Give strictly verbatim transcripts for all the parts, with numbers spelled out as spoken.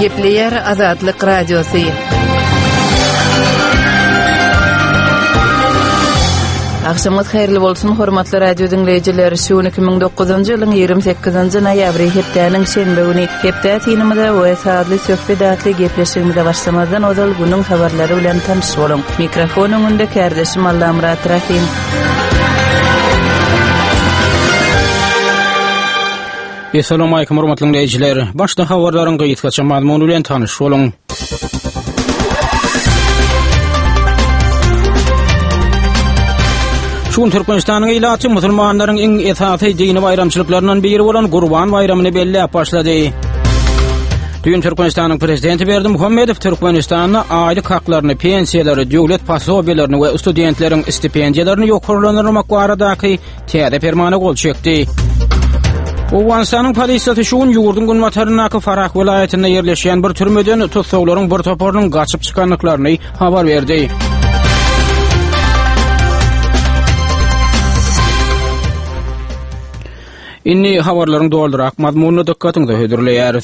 Gepleyer Azadlyk Radiosu. Akşamyz hayrly bolsun hormatly radio dinleyijiler. Şu iki ming dokuzunjy ýylyň ýygrimi sekizinji noýabry hepdeniň şenbe güni hepde tinimizde we saatly söhbetli gepleşigimizde başlamazdan ozal günüň habarlary bilen tanış bolun. Mikrofon öňünde kardeşim Allamrat Rahim. Assalamu alaykum hormatly dinleyijiler. Başda habarlaryň gyýytgaça mazmuny bilen tanış bolun. Şun Türkmenistanyň ýylaty musulmanlaryň iň esasy dini bayramçylyklaryndan biri bolan Gurban bayramyny belläp başlady. Dün Türkmenistanyň prezidenti Berdimuhammedow Türkmenistanyň aýlyk haklaryny, pensiýalary, döwlet pasobiýalaryny we studentleriň stipendiýalaryny ýokarlandyrmak baradaky täze fermana gol çekdi. Owganstanyň polisiýasy şuň ýurdun günwatarynaky Farak vilayetinde ýerleşýän bir türmeden tutsaglaryň bir toparynyň gaçyp çykanlyklaryny habar berdi. Inni habarlaryň doldurak mazmunyny dikkatiňizde hödürleýäris.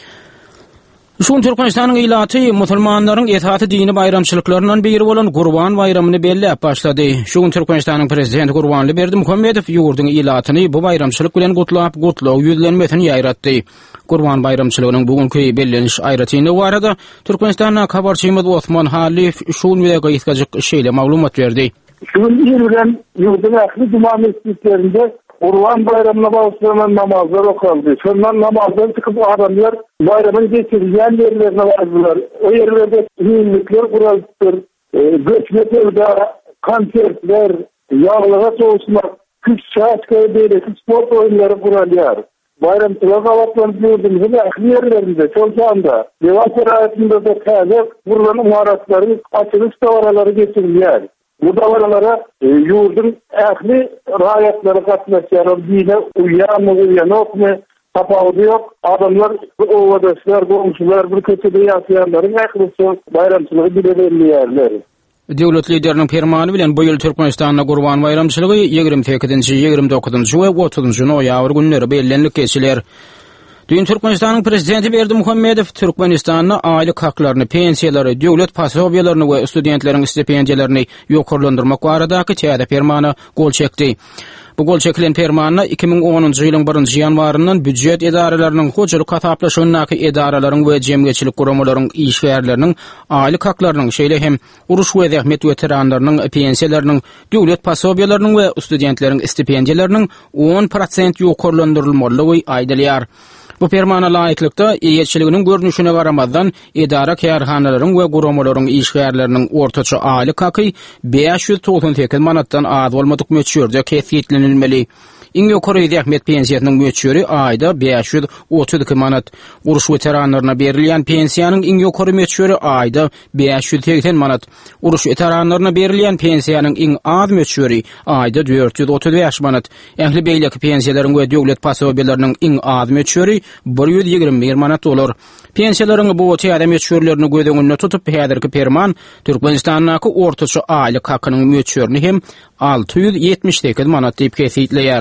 Şun Türkmenistanyň ýylaty musulmanlaryň esasy dini bayramçylyklaryndan biri bolan Gurban bayramyny belläp başlady. Şun Türkmenistanyň prezidenti Gurbanly Berdimuhammedow ýurdun ýylatyny bu bayramçylyk bilen gutlap gutlaw ýüzlenmesini ýaýratdy. Gurban bayramçylygynyň bugünkü belleniş aýratyny barada Türkmenistanyň habarçymyz Osman Halif şun we gaýtgaçyk şeýle maglumat berdi. Şun ýerden ýurdun ähli cuma mescitlerinde Gurban bayramına bağlanan namazlar okuyuldu. Şundan namazdan çıkıp adamlar bayramın geçirilyen yerlerine vardılar. O yerlerde hünnükler kuruldular. E, göçmetlerde konsertler, yağlığa soğuşmak, kış şaşkaya böyle spor oyunları kuruluyor. Bayramçılar kavatlanıp yurdumuzun ahli yerlerinde, çolcağında, devam serayetinde de kaza kurulan umaratları, açılış davaraları geçiriliyor. Bu davaralara e, yurdun ähli raýatlary gatnaşýar, dine uýanmy, uýanok mu, tapawdy ýok. Adamlar, owadaşlar, gomşular, bir köçede ýaşaýanlaryň ählisi bayramçylygy bilebilýärler. Döwlet lideriniň fermany bilen bu ýyl Türkmenistanyň Gurban bayramçylygy ýygrimi sekizinji, ýygrimi dokuzunjy we otuzunjy noýabr günleri bellenlik geçiler. Dün Türkmenistanyň prezidenti Berdimuhammedow Türkmenistanyň aýlyk haklaryny, pensiýalary, döwlet pasobiýalaryny we studentleriň stipendiýalaryny ýokarlandyrmak baradaky täze fermana gol çekdi. Bu gol çekilen fermanyny iki ming onunjy ýylyň birinji ýanwaryndan büdjet edaralarynyň hojalyk hataplaşanyny edaralaryň we jemgyçilik guramalaryň işgärleriniň aýlyk haklarynyň şeýle hem uruş we zähmet weteranlarynyň pensiýalarynyň, döwlet pasobiýalarynyň we studentleriň stipendiýalarynyň on prosent ýokarlandyrylmalygy aýdylýar. Bu fermana laýyklykda ýetçiliginiň görnüşine garamazdan edara kärhanalaryň we guramalaryň işgärleriniň ortaça aýlyk haky beş ýüz togson sekiz manatdan az bolmadyk möçürde kesitlenilmeli. Iň ýokary zähmet pensiýasynyň möçüri aýda beş ýüz otuz iki manat. Uruş weteranlaryna berilýän pensiýanyň iň ýokary möçüri aýda beş ýüz seksen manat. Uruş weteranlaryna berilýän pensiýanyň iň az möçüri aýda dört ýüz otuz beş manat. Ähli beýleki pensiýalaryň we döwlet pasobiýalarynyň iň az möçüri bir ýüz ýygrimi bir manat bolar. Pensiýalaryň bu täze möçürlerini göz öňünde tutup häzirki ferman Türkmenistanyň ortaça aýlyk hakynyň möçürini hem alty ýüz ýetmiş sekiz manat diýip kesitleýär.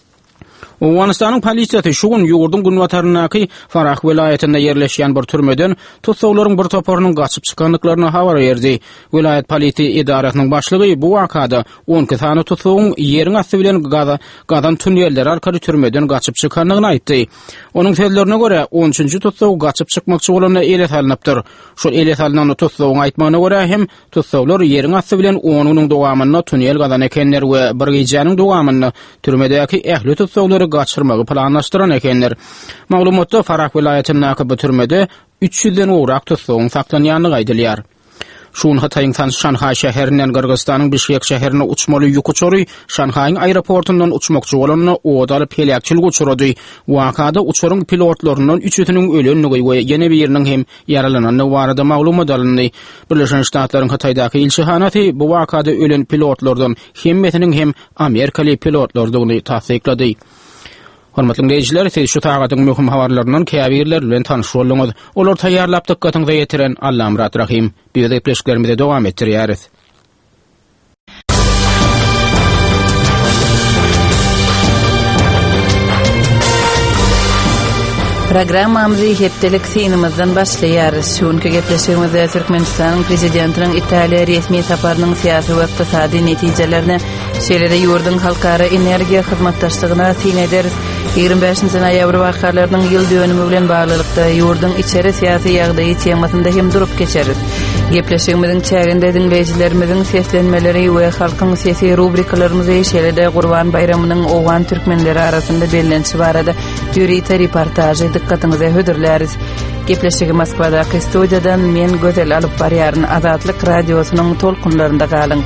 Owganstanyň polisiýasy şuň ýurdun günwatarynaky Farak vilayetinde ýerleşýän bir türmeden tutsaglaryň bir toparynyň gaçyp çykanlyklaryny habar berdi. Vilayet polisiýa edarasynyň başlygy bu wakada on iki sany tutsagyň ýeriň asty bilen gaza gazan tünelleri arkaly türmeden gaçyp çykanlygyny aýtdy. Onuň sözlerine görä on üçünji tutsag gaçyp çykmakçy bolany ele salynapdyr. Şol ele salynan tutsagyň aýtmagyna görä hem tutsaglar ýeriň asty bilen onuň dowamyna tünel gazan ekenler we bir gyjanyň dowamyna türmedäki ähli tutsaglary gaçyrmagy planlaşdyran ekenler. Maglumatda Farak vilayetindäki bu türmede üç yüzden owrak tutsagyň saklanýanlygy aýdylýar. Şun Hataýyň Şanhay şäherinden Gürgistanyň Bişkek şäherine uçmaly ýük uçury Şanhaýyň aeroportundan uçmakçy bolanyny odaly pelekçilik uçurady. Wakada uçuryň pilotlarynyň üçüsiniň ölenligi we ýene biriniň hem ýaralananyny barada maglumat alyndy. Birleşen Ştatlaryň Hataýdaky ilçihanaty bu wakada ölen pilotlardan hemmetiniň hem Amerikaly pilotlardygyny tasdiklady. Hormatly dinleyijiler, siz şu tagatyň möhüm habarlaryndan käbirler bilen tanyş bolýaňyz. Olar taýýarlap dikkatyňize ýetiren Allamrat Rahim. Biz de pleşiklerimizi dowam etdirýäris. Programmamızı hepdelik sinimizden başlayar. Şunkü gepleşigimizde Türkmenistan'ın prezidentinin İtalya resmi saparının siyasi ve iqtisadi netijelerini, şeýlede ýurdun halkara energiýa hyzmatdaşlygyna tin ederiz. yigirme beşinji noýabr wakalarının ýyl dönümi bilen baglylykda ýurdun içeri siyasi ýagdaýy temasynda hem durup geçeriz. Gepleşigimiziň çäginde dinleýijilerimiziň seslenmeleri we halkyň sesi rubrikalarymyzy şeýlede Gurban Bayramynyň owan türkmenleri arasynda bellenşi barada ýürüýte reportajy dikkatiňize hödürläris. Gepleşigi Moskwadaky studiýadan men gözel alyp barýaryn Azatlyk radiosynyň tolkunlarynda galyň.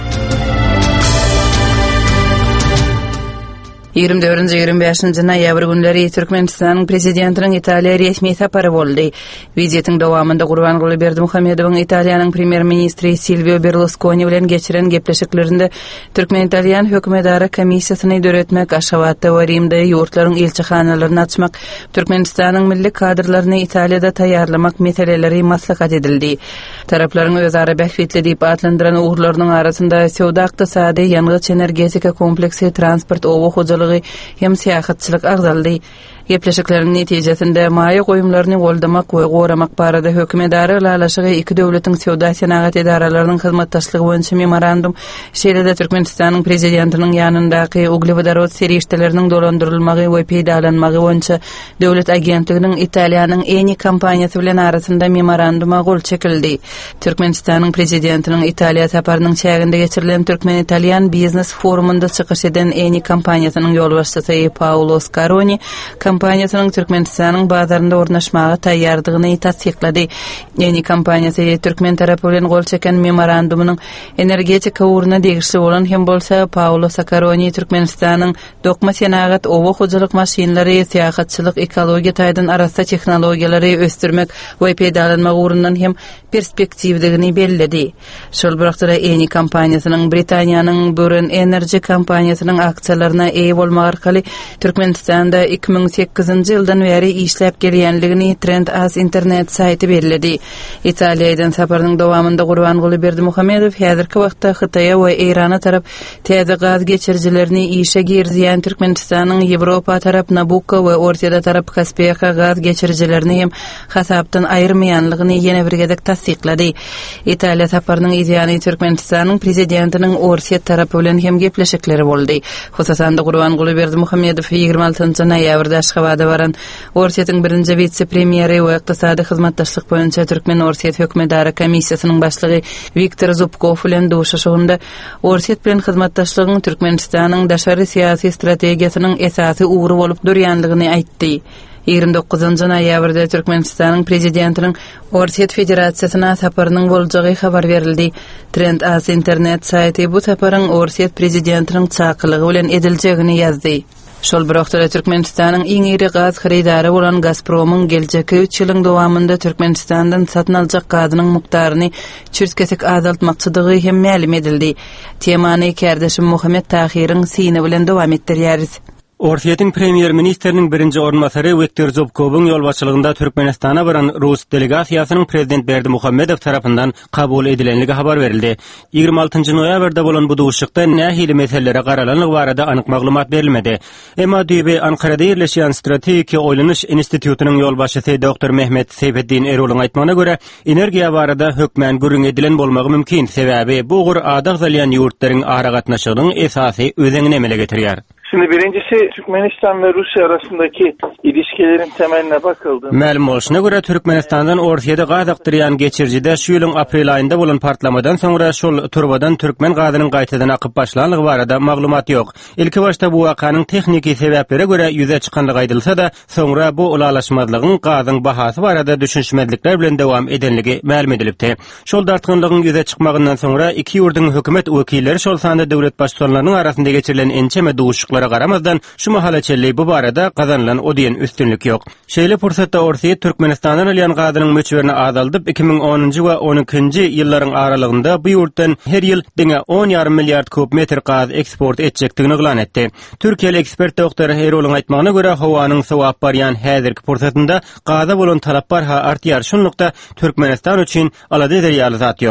yigirme dördünji ýigirme beşinji noýabr günleri Türkmenistanyň prezidentiniň Italiýa resmi sapary boldy. Wizitin dowamında Gurbanguly Berdimuhammedowyň Italiýanyň premier ministri Silvio Berlusconi bilen geçiren gepleşiklerinde Türkmen-Italyan hökümetdary komissiýasyny döretmek, Aşgabatda we Rimde ýurtlaryň elçixanalaryny açmak, Türkmenistanyň milli kadrlaryny Italiýada taýýarlamak meseleleri maslahat edildi. Taraplaryň özara bähfitli diýip adlandyran uğurlarynyň arasynda sowda ykdysady, ýangyç energetika kompleksi, transport, owa hojalygy hem siýasatçylyk agzaldy. Gepleşiklerin netijesinde maýa goýumlaryny goldamak we goramak barada hökümetdary lalaşygy iki döwletiň sowda senagat edaralarynyň hyzmatdaşlygy boýunça memorandum şeýlede Türkmenistanyň prezidentiniň ýanyndaky uglevodorod serişdeleriniň dolandyrylmagy we peýdalanmagy boýunça döwlet agentliginiň Italiýanyň Eni kompaniýasy bilen arasynda memoranduma gol çekildi. Türkmenistanyň prezidentiniň Italiýa saparynyň çäginde geçirilen Türkmen-Italyan biznes forumunda çykyş eden Eni kompaniýasynyň ýolbaşçysy Paolo Scaroni kompaniýasynyň Türkmenistanyň bazarynda ornaşmagy taýýardygyny tasdiklady. Eni kompaniýasy Türkmen tarapy bilen gol çeken memorandumynyň energetika uğruna degişli bolan hem bolsa Paolo Scaroni Türkmenistanyň dokma senagat, owa hojalyk maşinleri, siýasatçylyk, ekologiýa taýdan arasy tehnologiýalary östürmek we peýdalanmak uğrundan hem perspektiwdigini belledi. Şol birakda Eni kompaniýasynyň Britaniýanyň Buren Energy kompaniýasynyň aksiýalaryna eýe bolmak arkaly Türkmenistanda iki ming sekizinji ýyldan beri işläp gelýänligini Trend As internet saýty bellädi. Italiýadan saparynyň dowamında Gurbanguly Berdimuhammedow häzirki wagtda Hytaýa we Irana tarap täze gaz geçirjilerini işe girýän Türkmenistanyň Ýewropa tarap Nabucco we Ortiýa tarap Kaspiýa gaz geçirjilerini hem hasapdan aýyrmaýanlygyny ýene bir gezek tasdiklady. Italiýa saparynyň ýany Türkmenistanyň prezidentiniň Ortiýa tarapy bilen hem gepleşikleri boldy. Husasanda Gurbanguly Berdimuhammedow ýygrima altynjy noýabrda Aşgabatda baran Ortiýatyň birinji vitse-premieri we ykdysady hyzmatdaşlyk boýunça Türkmen Ortiýa hökümetdary komissiýasynyň başlygy Viktor Zubkov bilen duşuşygynda Ortiýa bilen hyzmatdaşlygyň Türkmenistanyň daşary syýasy strategiýasynyň esasy ugry bolup durýanlygyny aýtdy. yigirme dokuzunji noýabrda Türkmenistanyň prezidentiniň Ortiýa Federasiýasyna saparynyň boljagy habar berildi. Trend As internet saýty bu saparyň Ortiýa prezidentiniň çakylygy bilen ediljegini ýazdy. Şol bir wagtda Türkmenistanyň iň iri gaz haryjdary bolan Gazpromyň geljeki üç ýylyň dowamında Türkmenistandan satyn aljak gazynyň mukdaryny çürs kesek azaltmakçydygy hem ma'lum edildi. Temany Kerdeşim Muhammed Tahiryň syny bilen dowam etdirýäris. Ortiýatyň premier ministriniň birinji ornmasary Viktor Zubkowyň ýolbaşçylygynda Türkmenistana baran Rus delegasiýasynyň prezident Berdimuhammedow tarapyndan kabul edilenligi habar berildi. yigirme altynjy noýabrda bolan bu duşukda nähili meselelere garalanlygy barada anyk maglumat berilmedi. Emma diýip Ankarada ýerleşýän Strategik Oýlanyş institutynyň ýolbaşçysy doktor Mehmet Seyfetdin Erolyň aýtmagyna görä, energiýa barada hökmän gürrüň edilen bolmagy mümkin. Sebäbi bu gur adag zalyan ýurtlaryň ara gatnaşygynyň esasy özeňine emele getirýär. Şimdi birincisi Türkmenistan ve Rusya arasındaki ilişkilerin temeline bakıldı. Ma'lum bolşuna göre Türkmenistandan Ortiýada gaz akdyrýan geçirjide şu ýylyň aprel aýynda bolan partlamadan soňra şol turbadan türkmen gazynyň gaýtadan akyp başlanlygy barada maglumat ýok. Ilki başda bu wakanyň techniki sebäplere göre ýüze çykanlygy aýdylsa da, soňra bu ulalaşmadylygyň gazyň bahasy barada düşünşmedlikler bilen dowam edenligi ma'lum edilipdi. Şol dartgynlygyň ýüze çykmagyndan soňra iki ýurdun hökümet wekilleri şol sanda döwlet başçylarynyň arasynda geçirilen ençeme duşuklara garamazdan şu mahalaçelli bu barada kazanılan o diyen üstünlük yok. Şeýle pursatda Ortiýa Türkmenistandan alýan gazynyň möçberini azaldyp iki ming onunji we on ikinji ýyllaryň aralygynda bu ýurtdan her ýyl diňe on ýarym milliard kubmetr gaz eksport etjekdigini glan etdi. Türkiýeli ekspert doktor Erolyň aýtmagyna görä howanyň sowap barýan häzirki pursatynda gaza bolan talap barha artýar. Şunlukda Türkmenistan üçin alady ederýär zat ýok.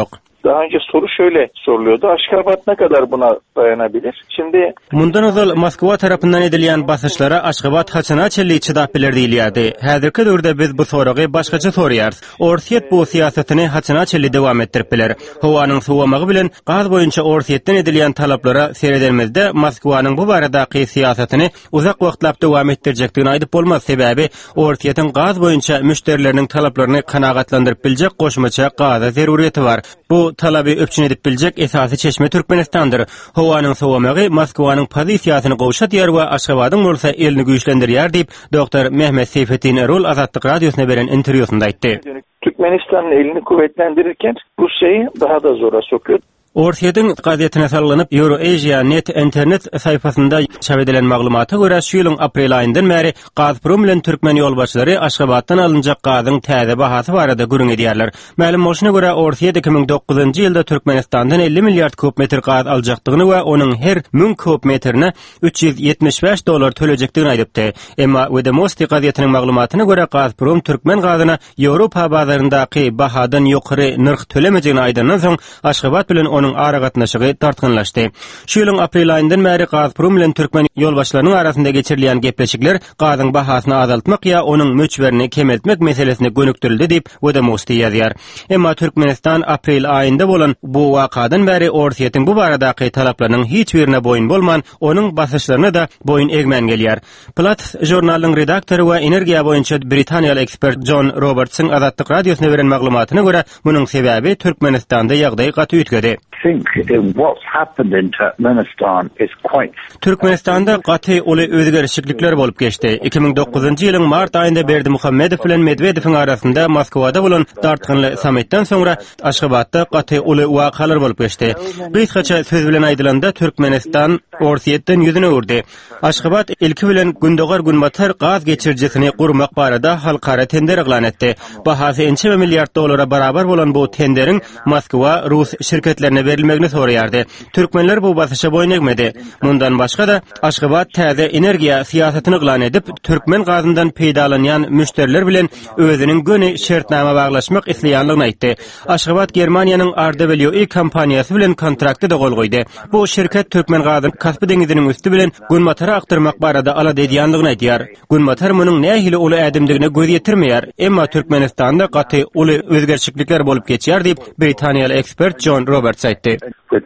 Daha önce soru şöyle soruluyordu. Aşgabat ne kadar buna dayanabilir? Şimdi mundan ozal Moskva tarapyndan edilýän basışlara Aşgabat haçana çelli çydap biler diýilýärdi. Häzirki döwürde biz bu soragy başgaça sorýarys. Orsiýet bu siýasatyny haçana çelli dowam etdirip biler. Howanyň sowamagy bilen gaz boýunça Orsiýetden edilýän talaplara seredilmezde Moskwanyň bu baradaky siýasatyny uzak wagtlap dowam etdirjekdigini aýdyp bolmaz. Sebäbi Orsiýetiň gaz boýunça müşterileriniň talaplaryny kanagatlandyryp biljek goşmaça gaza zeruriyeti var. Bu talaby öpçün edip biljek esasy çeşme Türkmenistandyr. Howanyň sowamagy Moskwanyň pozisiýasyny gowşatýar we Aşgabatyň bolsa elini güýçlendirýär diýip doktor Mehmet Seyfettin Erol Azatlyk radiosyna beren interwýusynda aýtdy. Türkmenistan'ın elini kuvvetlendirirken Rusya'yı daha da zora sokuyor. Orsiýetiň gazetine sallanıp Euroasia net internet sayfasynda çap edilen maglumata görä şu ýylyň aprel aýyndan bäri Gazprom bilen Türkmen ýolbaşçylary Aşgabatdan alınjak gazyň täze bahasy barada gürüň edýärler. Ma'lum bolşuna görä Orsiýet iki ming dokuzynjy ýylda Türkmenistandan elli milliard kub metr gaz aljakdygyny we onuň her ming kub metrine üç yüz yetmiş beş dolar төлejekdigini aýdypdy. Emma Vedomosti gazetiniň maglumatyna görä Gazprom Türkmen gazyna Ýewropa bazaryndaky bahadan ýokary nyrk tölemejegini aýdandan soň Aşgabat bilen onuň ara gatnaşygy tartgynlaşdy. Şu ýylyň aprel aýyndan bäri Gazprom bilen Türkmen ýolbaşçylarynyň arasynda geçirilýän gepleşikler gazyň bahasyny azaltmak ýa onuň möçberini kemeltmek meselesini gönükdirildi diýip Vedomosti ýazýar. Emma Türkmenistan aprel aýynda bolan bu wakadan bäri Orsiýetiň bu baradaky talaplarynyň hiç birine boyun bolman, onuň basyşlaryna da boyun egmen gelýär. Platz jurnalynyň redaktory we energiýa boýunça Britaniýaly ekspert John Robertson Azatlyk radiosyna beren maglumatyna görä munyň sebäbi Türkmenistanda ýagdaý gaty ütgedi. Türkmenistanda gaty uly özgerişiklikler bolup geçdi. iki ming dokuzynjy ýylyň mart aýynda Berdimuhammedow bilen Medvedewiň arasynda Moskwada bolan dartgynly samitden soňra Aşgabatda gaty uly wakalar bolup geçdi. Beýtgaça söz bilen aýdylanda Türkmenistan Orsiýetden ýüzüne urdy. Aşgabat ilki bilen gündogar günbatar gaz geçirjisini gurmak barada halkara tender eglan etdi. Bahasy on beş milliard dolara barabar bolan bu tenderiň Moskwa Rus şirketlerine berilmegini soraýardy. Türkmenler bu basışa boyun egmedi. Mundan başga da Aşgabat täze energiýa siýasatyny eglan edip Türkmen gazyndan peýdalanýan müşteriler bilen özüniň göni şertnama baglaşmak isleýänligini aýtdy. Aşgabat Germaniýanyň R W E kompaniýasy bilen kontrakty da gol goýdy. Bu şirket Türkmen gazyny Kaspy deňiziniň üstü bilen günmatara aktyrmak barada alad edýänligini aýdýar. Günmatar munyň nähili uly ädimdigine göz ýetirmeýär. Emma Türkmenistanda gaty uly özgerişiklikler bolup geçýär diýip Britaniýaly ekspert John Roberts aýtdy.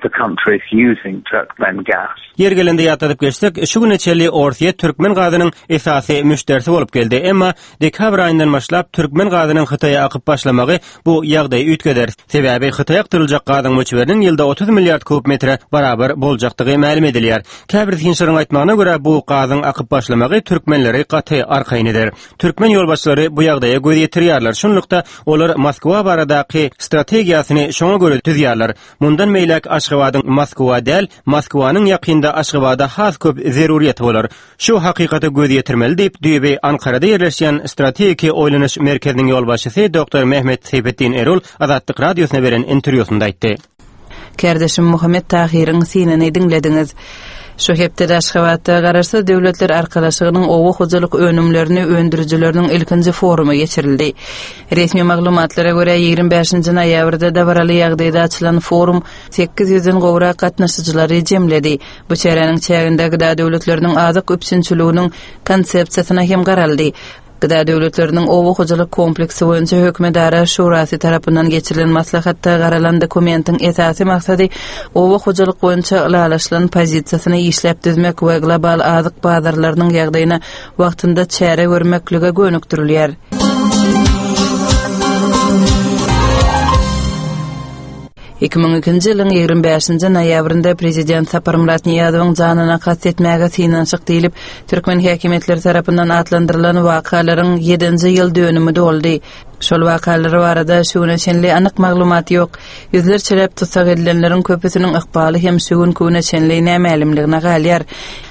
Yer gelende ýatadyp geçsek, şu güne çelli Orsiýet Türkmen gazynyň esasy müşterisi bolup geldi. Emma dekabr aýyndan başlap Türkmen gazynyň Hytaýa akyp başlamagy bu ýagdaý ütgeder. Sebäbi Hytaýa aktyryljak gazyň möçberiniň ýylda otuz milliard kub metre barabar boljakdygy ma'lum edilýär. Käbir hinşirin aýtmagyna görä bu gazyň akyp başlamagy türkmenleri gaty arkaýnydyr. Türkmen ýolbaşçylary bu ýagdaýa göz ýetirýärler. Şunlukda olar Moskwa baradaky strategiýasyny şoňa görä tüzýärler. Mundan meýlek Aşgabatyň Moskwa del, Moskwanyň ýakynda Aşgabada has köp zeruriýet bolar. Şu hakykaty göz ýetirmeli diýip Düýbe Ankarada ýerleşýän strategik oýlanyş merkeziniň ýolbaşçysy doktor Mehmet Seyfettin Erol Azatlyk radiosyna beren interwýusynda aýtdy. Kerdeşim Muhammed Tahiryň synany dinlediňiz. Şu hepde Aşgabatda garaşsa döwletler arkalaşygynyň owa hojalyk önümlerini öndürüjileriniň ilkinji forumy geçirildi. Resmi maglumatlara görä ýygrimi beşinji noýabrda da baraly ýagdaýda açylan forum sekiz ýüzden gowra gatnaşyjylary jemledi. Bu çäreňiň çäginde gyda döwletleriniň azyk öpçünçülüğiniň konsepsiýasyna hem garaldy. Gyda döwletleriniň owa hojalyk kompleksi boýunça hökümdara şurasy tarapyndan geçirilen maslahatda garalan dokumentin esasy maksady owa hojalyk boýunça ýalaşylan pozisiýasyny işläp düzmek we global azyk bazarlarynyň ýagdaýyna wagtynda çäre görmeklige gönükdirilýär. iki ming ikinji ýylyň ýygrimi beşinji noýabrynda prezident Sapar Murat Niýazowyň janyna kastetmäge synanşyk diýilip Türkmen häkimetleri tarapyndan atlandyrylan wakalaryň ýedinji ýyl dönümi boldy. Şol wakalary barada şuňa şenli anyk maglumat ýok. Ýüzlerçelep tutsak edilenleriň köpüsiniň ykbaly hem şuň köne şenli nämelimligine galýar.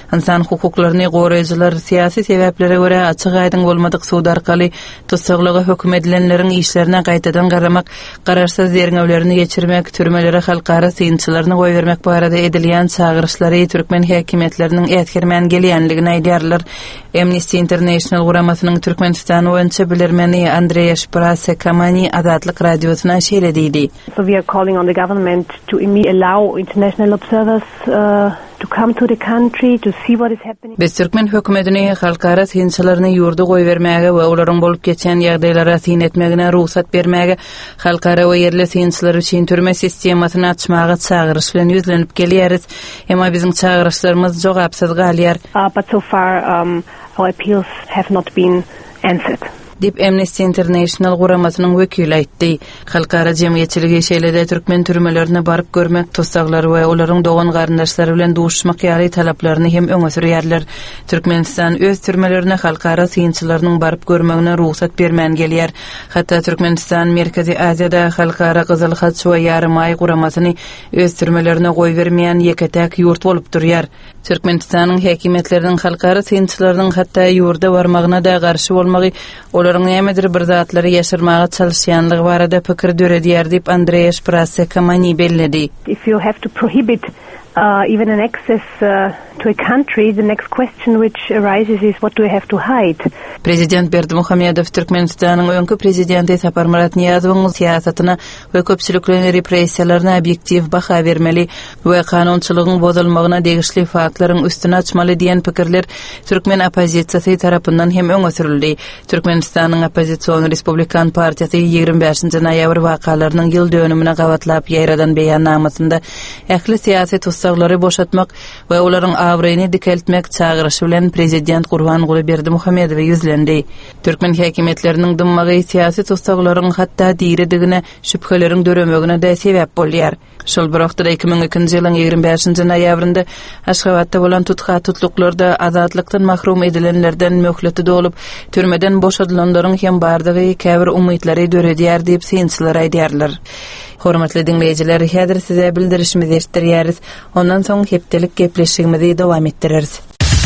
insan hukuklaryny goraýjylar siyasi sebeplere göre açyk aýdyn bolmadyk suud arkaly tutsaglygy hökm edilenleriň işlerine gaýtadan garamak, gararsız derňewlerini geçirmek, türmelere halkara synçylaryny goý bermek barada edilýän çağırışlary türkmen häkimetleriniň ätgermän gelýänligini aýdýarlar. Amnesty International guramasynyň Türkmenistan boýunça bilermeni Andrey Shprasekamani Azatlyk radiosyna şeýlediydi. So we are calling on the government to immediately allow international observers uh, to come to the country to see what is happening. Biz Türkmen hökümetini halkara synçylaryny ýurda goý bermäge we olaryň bolup geçen ýagdaýlara syn etmegine ruhsat bermäge, halkara we yerli synçylar üçin türme sistemasyny açmaga çağırış bilen ýüzlenip gelýäris. Emma biziň çağırışlarymız jogapsyz galýar. Uh, but so far um, our appeals have not been answered. Dip Amnesty International guramasynyň wekili aýtdy. Halkara jemgyýetçiligi şeýlede türkmen türmelerine baryp görmek, tosaglary we olaryň dogan garyndaşlary bilen duşmak ýaly talaplaryny hem öňe sürýärler. Türkmenistan öz türmelerine halkara synçylarynyň baryp görmegine ruhsat bermän gelýär. Hatda Türkmenistan Merkezi Aziýada halkara Gyzyl Hat we Ýarym Aý guramasyny öz türmelerine goý bermeýän ýeketäk ýurt bolup durýar. Türkmenistanyň häkimetleriniň halkara synçylarynyň hatda ýurda barmagyna da garşy bolmagy, olaryň nämedir bir zatlary ýaşyrmaga çalyşýanlygy barada pikir döredýär diýip Andrey Shprasekamani belledi. If you have to prohibit uh, even an access uh, to a country, the next question which arises is what do you have to hide? Prezident Berdimuhamedov Türkmenistanyň öňkü prezidenti Sapar Murat Niyazowyň siýasatyna we köpçüliklerini repressiýalaryna objektiv baha bermeli we kanunçylygyň bozulmagyna degişli faktlaryň üstüne açmaly diýen pikirler Türkmen opozisiýasy tarapyndan hem öňe sürildi. Türkmenistanyň Opposision Respublikan partiýasy ýigirme beşinji noýabr wakalarynyň ýyl dönümine gawatlap ýaýradan beýannamasynda ähli siýasy tutsaklary boşatmak we olaryň awryny dikeltmek çağırışı bilen prezident Gurbanguly Berdimuhamedow ýüzlendi. Türkmen häkimetleriniň dymmagy siýasy tutsaklaryň hatda diýredigine şüpheleriň döremegine de sebäp bolýar. Şol bir wagtda iki ming ikinji ýylyň ýigirme beşinji noýabrynda Aşgabatda bolan tutga tutluklarda azatlykdan mahrum edilenlerden möhleti dolup, türmeden boşadylanlaryň hem bardygy käbir umytlary döredýär diýip synçylar aýdýarlar. Hormatly dinleýijiler, häzir size bildirişimizi etdirýäris. Ondan soň hepdelik gepleşigimizi dowam etdireriz.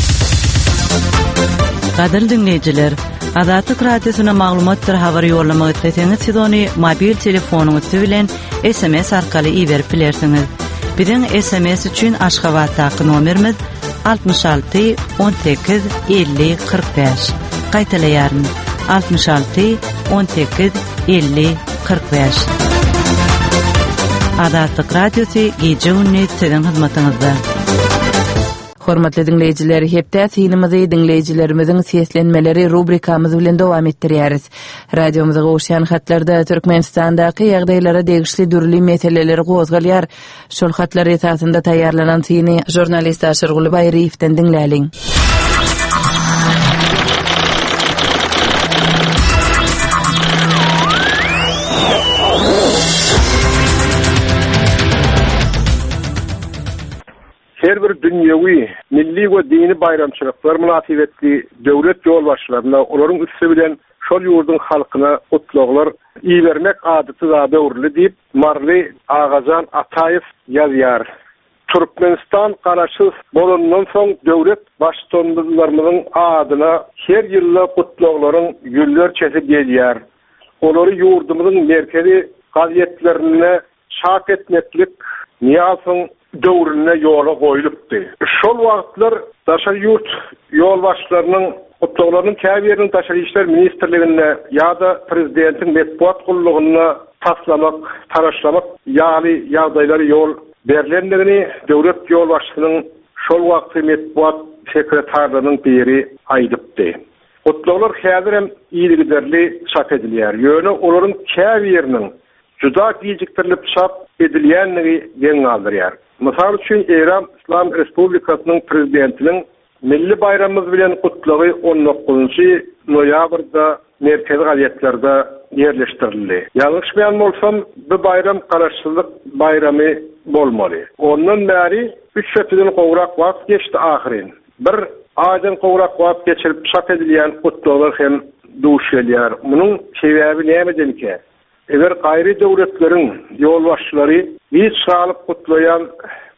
Gadyr dinleýijiler, Azatlyk radiosyna maglumatlar habar ýollamagy isleseňiz, siz ony mobil telefonuňyz bilen S M S arkaly iýerip bilersiňiz. Biziň S M S üçin Aşgabatdaky nomerimiz altmış altı on sekiz elli kırk beş. Gaýtalaýaryn altmış altı on sekiz elli kırk beş. Azatlyk radiosy gece gündüz siziň hyzmatyňyzda. Hormatly dinleýijiler, hepde synymyzy dinleýijilerimiziň seslenmeleri rubrikamyz bilen dowam etdirýäris. Radiomyza goşýan hatlarda Türkmenistandaky ýagdaýlara degişli dürli meseleleri gozgalýar. Şol hatlar esasında taýýarlanan syny jurnalist Aşyrguly Baýryewden dinläliň. Her bir dünýäwi, milli we dini bayramçylyklar münasibetli döwlet ýolbaşçylaryna, olaryň üstü bilen şol ýurdun halkyna utluglar iýermek adaty da döwürli diýip Marly Agazan Ataýew ýazýar. Türkmenistan garaşsız bolandan soň döwlet başçylarynyň adyna her ýylla utluglaryň ýüller çesip gelýär. Olary ýurdumyzyň merkezi gazetlerine çap etmeklik niýasyň döwrüne ýola goýulypdy. Şol wagtlar daşary ýurt ýolbaşçylarynyň utluglarynyň käbiriniň daşary işler ministrligine ýa-da prezidentin medpuat gullugyna taslamak, taraşlamak ýaly ýagdaýlary ýol berilendigini döwlet ýolbaşçysynyň şol wagty medpuat sekretarlarynyň biri aýdypdy. Utluglar häzir hem ýygyderli çap edilýär. Ýöne olaryň käbiriniň juda gijiktirilip çap edilýänligi geň aldyrýar. Mysal üçin Eýram İslam Respublikasynyň prezidentiniň milli bayramymyz bilen kutlagy on dokuzunçy noýabrda merkezi gazetlerde ýerleşdirildi. Ýalňyşmaýan bolsam, bu bayram garaşsyzlyk bayramy bolmaly. Ondan bäri üç ýyldan gowrak wagt geçdi ahyryn. Bir aýdan gowrak wagt geçirip çap edilýän kutlagylar hem duş gelýär. Munyň sebäbi nämedenki? Eger gaýry döwletleriň ýolbaşçylary hiç çalyp kutlayan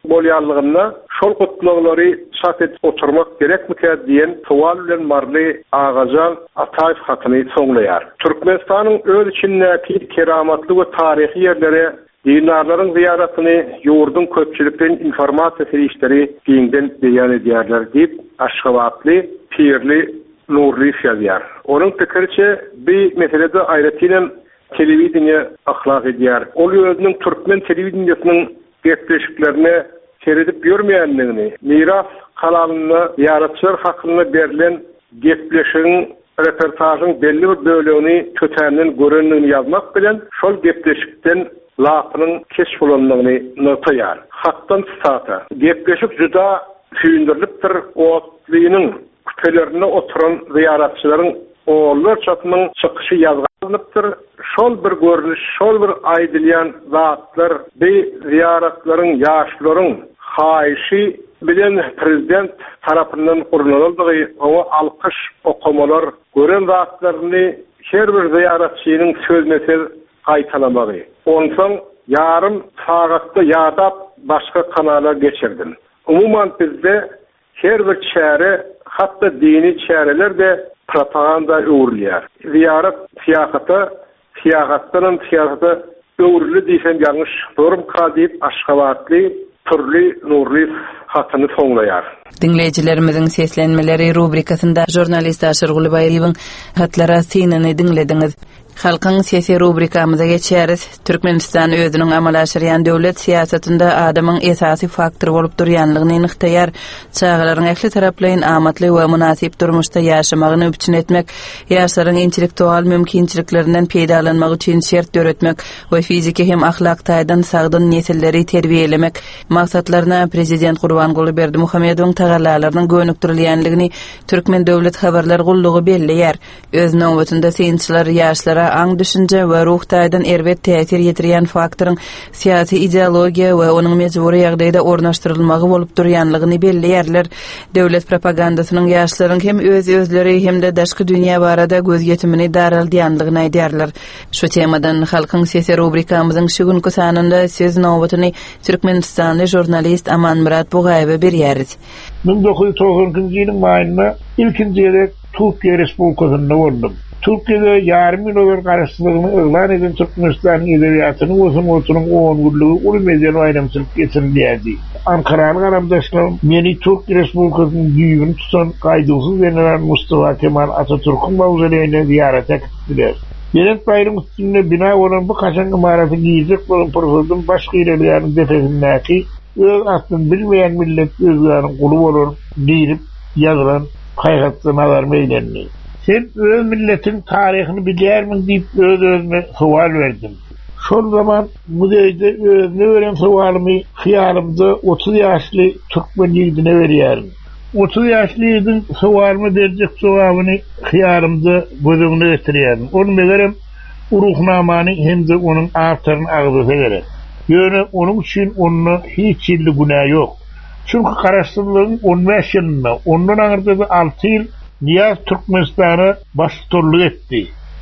bolýanlygyna şol gutluklary şat edip oturmak gerekmike diýen suwal bilen Marly Agajan Ataýew hatyny soňlaýar. Türkmenistanyň öz içindäki keramatly we taryhy ýerlere dinarlaryň ziýaratyny ýurdun köpçülikden informasiýa serişleri giňden beýan edýärler diýip Aşgabatly Pirli Nurly ýazýar. Onuň pikirçe bu meselede aýratynyn telewizioniýa ahlak edýär. Ol özüniň türkmen telewizioniýasynyň gepleşiklerine seredip görmeýänligini, miras kalalyny ýaratçylar hakyna berilen gepleşigiň reportajyň belli bir bölegi kötänden görenligini ýazmak bilen şol gepleşikden lafynyň keş bolanlygyny notaýar. Hatdan sata. Gepleşik juda süýündirilipdir. Otlynyň küpelerine oturan ziyaratçıların oğullar çatının çıkışı yazgınlıptır. Şol bir görünüş, şol bir aydılyan zatlar bir ziyaratların, yaşların haişi bilen prezident tarafından kurulunulduğu o alkış okumalar gören zatlarını her bir ziyaratçının sözmesi kaytalamağı. Ondan yarım sağatta yadap başka kanala geçirdim. Umuman bizde her bir çare, hatta dini çareler de propaganda öwrülýär. Ziyaret siyasata, siyahatdan siyasata öwrüli diýsem ýalňyş doğrum kadyp Aşgabatly Turly Nurly hatyny soňlaýar. Dinleyijilerimizin seslenmeleri rubrikasında jurnalist Aşyr Gulybaýewiň hatlary synany dinlediňiz. Halkyň sesi rubrikamyza geçýäris. Türkmenistan özüniň amal aşyrýan döwlet siýasatynda adamyň esasy faktor bolup durýanlygyny nyhtaýar. Çağalaryň ähli taraplaryň amatly we münasip durmuşda ýaşamagyny üçin etmek, ýaşlaryň intellektual mümkinçiliklerinden peýdalanmak üçin şert döretmek we fiziki hem ahlak taýdan sagdyn nesilleri terbiýelemek maksatlaryna prezident Gurbanguly Berdimuhammedowyň tagallalarynyň gönükdirilýänligini Türkmen döwlet habarlar gullugy belleýär. Öz nowbatynda synçylar ýaşlara aň düşünje we ruh taýdan erbet täsir ýetirýän faktoryň syýasy ideologiýa we onuň mejburi ýagdaýda ornaşdyrylmagy bolup durýanlygyny belleýärler. Döwlet propagandasynyň ýaşlaryň hem öz özleri hem de daşky dünýä barada göz yetimini daraldyýanlygyny aýdýarlar. Şu temadan halkyň sesi rubrikamyzyň şu günkü sanynda söz nowbatyny Türkmenistanly jurnalist Amanmurat Bugaýew berýäris. bin dokuz yüz toksanyňky ýylyň maýynda ilkinji ýere Türkiýe Respublikasynda boldum. Türkiýede ýarym ýyl garaşdyrylygyny elan eden Türkmenistan edebiýatynyň özüm oturuň on gülügi uly medial aýramçylyk geçirilýärdi. Ankaralyk garamdaşlar meni Türkiýe Respublikasynyň ýüzüni tutan gaýdysyz general Mustafa Kemal Atatürk'ün mawzuleyine ziyaret etdiler. Ýerek baýram üstünde bina bolan bu kaçan imaraty giýjek bolan professordyň başga ýerleriniň defesindäki öz aslyn bilmeýän millet özleriniň guly bolup diýip ýazylan haýhatda nazar meýlenni. Sen öz milletin tarihini bilýärmiň diýip öz özüme suwal berdim. Şol zaman muzeýde özüne berýän suwalymy hyýalymda otuz ýaşly türkmen ýigidine berýärim. otuz ýaşly ýigidin suwalymy berjek jogabyny hyýalymda gözümde getirýärim. Onu megerem ruhnamany hemde onuň artaryny agdysa gerek. Ýöne onuň üçin onu hiç ýylly günah ýok. Çünki garaşdyrlygyň on beş ýylynda, ondan aňyrda alty ýyl Niyaz Türkmenistan'a başturluk etti.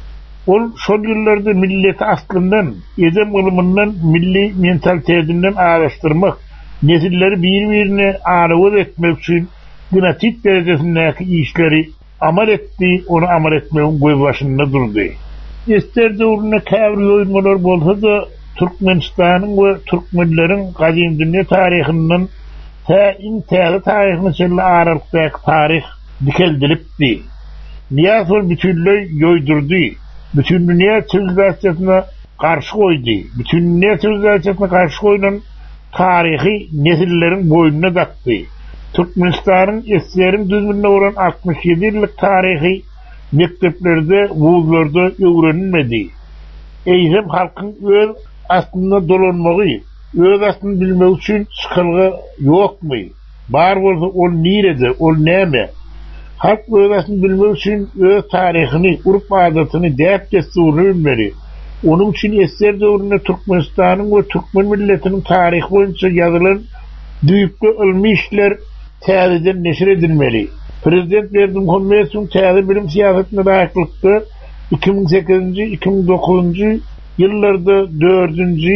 Ol şol ýyllarda milleti aslyndan, edem gılymyndan, milli mentalitetinden araşdyrmak, nesilleri bir-birine arawat etmek üçin genetik derejesindäki işleri amal etdi, onu amal etmegiň göz başynda durdy. Esterde uruna käbir ýoýmalar bolsa da Türkmenistanyň we türkmenleriň gadim dünýä taryhynyň ta intäli taryhyny şeýle aralykdaky tarih dikeldilipdi. Niyazol bütünlüğü yoydurdu. Bütün dünya sivilizasiyasına karşı koydu. Bütün dünya sivilizasiyasına karşı koyulan tarihi nesillerin boynuna taktı. Türkmenistan'ın eskilerin düzgününe olan altmış yedi yıllık tarihi mekteplerde, vuzlarda öğrenilmedi. Eýsem halkın öz aslında dolanmağı, öz aslında bilmek için sıkılgı yok mu? Bar bolsa ol nirede, ol näme? Halk öğrensin bilmek için öz tarihini, urf adatyny däp geçdirini bilmeli. Onun için eser döwründe Türkmenistan'ın ve Türkmen milletinin tarihi boyunca yazılan düýpli ilmi işler täzeden neşir edilmeli. Prezident Berdimuhammedowyň täze bilim siýasatyna daýyklykda iki bin sekizinji iki bin dokuzunji ýyllarda dördünji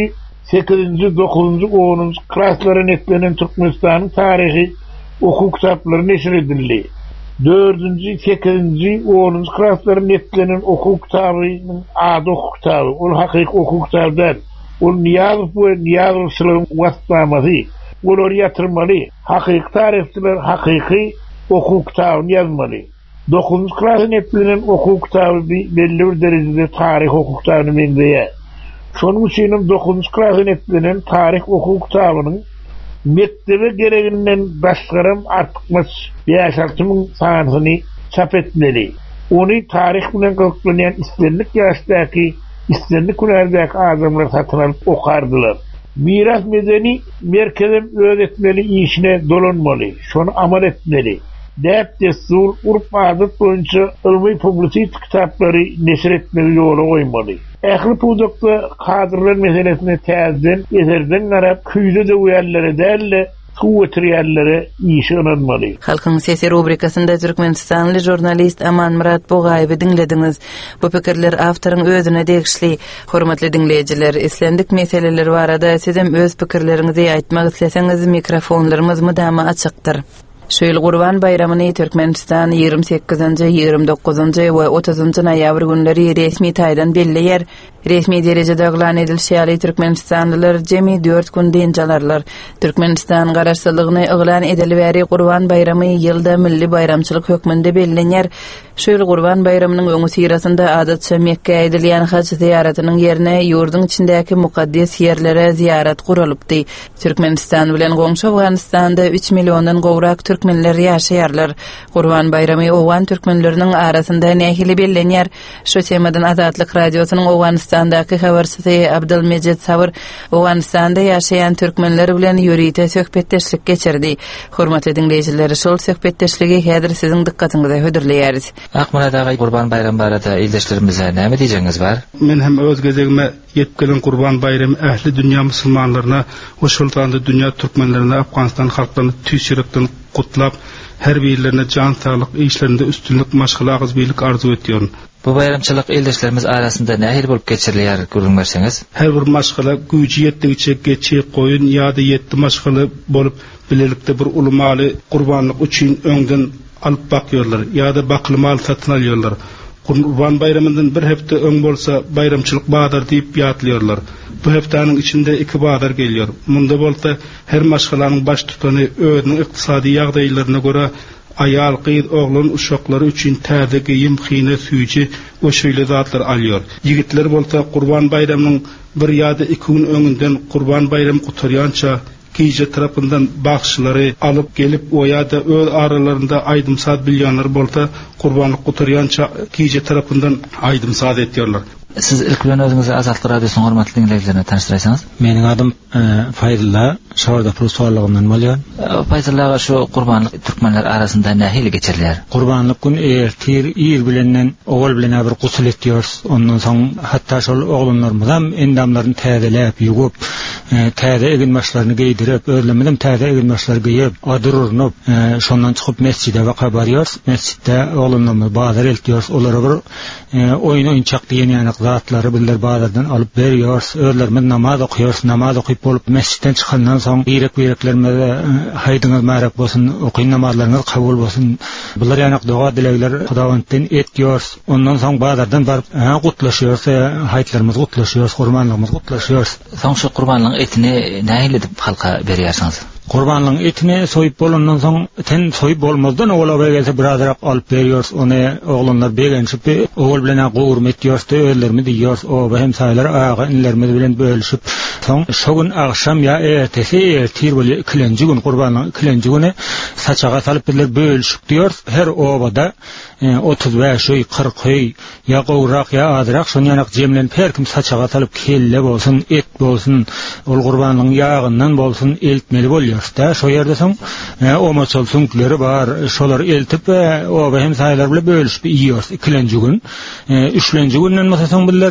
sekizinji, dokuzunju, onunju klaslara netlenen Türkmenistan'ın tarihi okul kitapları neşr edildi. dördüncü, sekizinci, onunju klaslara netlenen okul kitabının adı okul kitabı. O hakik okul kitabı değil. O Niyazov ve Niyazovçılığın vasıtlaması. Onları yatırmalı. Hakik tarihçiler hakiki okul kitabını yazmalı. dokuzunju klasın netlenen okul kitabı belli bir derecede tarih okul kitabını benzeyer. Şonun için dokuzunju klasın netlenen tarih okul kitabının mektebe gereğinden başkaram artmaz beş altı ming sanatını çap etmeli. Onu tarih bilen kılıklanan istenlik yaştaki, istenlik günlerdeki adamlar satın alıp okardılar. Miras medeni merkezem öğretmeli işine dolanmalı, şonu amal etmeli. Dep destur, urf adet boyunca ilmi publisist kitapları neşr etmeli yolu koymalı. Ehli pudukta kadrlar meselesine tezden, eserden garap, küyde de uyarları derle, kuvvetriyerlere işi önlenmeli. Halkın Sesi rubrikasında Türkmenistanlı jurnalist Aman Murat Boğay'ı dinlediniz. Bu fikirler avtorun özüne degişli. Hormatly dinleyijiler, islendik meseleler barada sizem öz fikirlerinizi aytmak isleseniz mikrofonlarımız mudama açıktır. Şöyle Qurban Bayramını Türkmenistan ýygrimi sekizinji, ýygrimi dokuzunju we otuzunju noýabr günleri resmi taýdan belleýär. Resmi derejede elan edilýär. Türkmenistanlylar jemi dört gün dinçalarlar. Türkmenistan garaşsyzlygyny elan edilýäri Qurban Bayramy ýylda milli bayramçylyk hökmünde bellenýär. Şöyle Qurban Bayramynyň öňü sirasynda adatça Mekke'e edilýän haç ziýaratynyň ýerine ýurdun içindäki mukaddes ýerlere ziýarat guralypdy. Türkmenistan bilen goňşy Awganistanda üç milliondan gowrak Türkmenler ýaşaýarlar. Qurban Bayramy Owgan türkmenleriniň arasynda nähili bellenýär. Şu temadan Azatlyk radiosynyň Owganistandaky habarçysy Abdulmejid Sabr Owganistanda ýaşaýan türkmenler bilen ýörite söhbetdeşlik geçirdi. Hormatly dinleýijiler, şol söhbetdeşligi häzir siziň dikkatiňize hödürleýäris. Akmara dagy Qurban Bayramy barada ildeşlerimize näme diýeňiz bar? Men hem öz gezegime ýetip gelen Qurban Bayramy ähli dünýä musulmanlaryna we şoltanda dünýä türkmenlerine Afganistan halklaryny tüýşirekden kutlap her birlerine can sağlık işlerinde üstünlük maşgalagyz birlik arzu etýär. Bu bayramçylyk ildeşlerimiz arasynda nähil bolup geçirilýär görüň berseňiz? Her bir maşgala güýji ýetdigiçe geçi goýun ýa-da ýetdi maşgala bolup bilelikde bir ulamaly qurbanlyk üçin öňden alyp bakýarlar ýa-da bakly mal satyn alýarlar. Qurban Bayramyndan bir hepde öň bolsa bayramçylyk badar diýip ýatlýarlar. Bu heftanyň içinde iki badar gelýär. Munda bolsa her maşgalanyň baş tutany özüniň ykdysady ýagdaýlaryna görä ayal, gyz, oglan, uşaklary üçin täze giyim, hyna, süýji we şeýle zatlar alýar. Ýigitler bolsa Qurban Bayramynyň bir ýa-da iki gün öňünden Qurban Bayramy gutarýança Kije tarapyndan bagşlary alyp gelip o ýa-da öz aralarynda aýdymsat bilýänler bolsa Qurbanlyk gutarýança Kije tarapyndan aýdymsat etýärler. Siz ilk bilen özüňizi Azatlyk radiosynyň hormatly dinleýijilerine tanıştyraýsaňyz? Meniň adym e, Fayzulla, şahada professorlygymdan bolýan. Fayzulla şu Qurbanlyk türkmenler arasynda nähili geçirilýär? Qurbanlyk gün ertir, ýer bilenden ogul bilen bir gusul etýär. Ondan soň hatda şol oglanlarymyz hem endamlaryny täzeläp, ýugup, e, täze egin maşlaryny giydirip, özlemeden täze egin maşlary giyip, adururnup, e, şondan çykyp mescide waka barýar. Mescidde oglanlarymyz bazar eltýär. Olara bir e, oýun oýunçak diýen ýany zatlary bilir bazardan alyp berýär. Özlerimiz namaz okuyýar, namaz okuyup bolup mescitten çykandan soň ýerek-ýereklerime haýdyňyz märak bolsun, okuyun namazlaryňyz kabul bolsun. Bular ýanyk doga dilekler Hudawandan etýär. Ondan soň bazardan baryp gutlaşýar, haýtlarymyz gutlaşýar, gurbanlygymyz gutlaşýar. Soň şu gurbanlygyň etini nähili dip halka berýärsiňiz? Qurbanlygyň etini soýup bolandan soň ten soýup bolmazdan oglaba gelse birazrak alyp berýär. Ony oglanlar begençip ogul bilen gowurma etýär, öýlerimi diýýär. O hem saýlar aga inlerimiz bilen bölüşip soň şu gün akşam ýa ertesi ertir bolýar ikinji gün Qurbanlygyň ikinji güni saçaga salyp biler bölüşip diýär. Her obada otuz beş öý, kırk öý ýa gowrak ýa azrak şonu ýanyk jemlenip her kim saçaga salyp kelle bolsun, et bolsun, ol Qurbanlygyň ýagyndan bolsun eltmeli bolýar. Da şo ýerde soň o maçal süňkleri bar, şolar eltip o hem saýlar bilen bölüşip ýýär. ikinji gün, üçinji günden masalan biler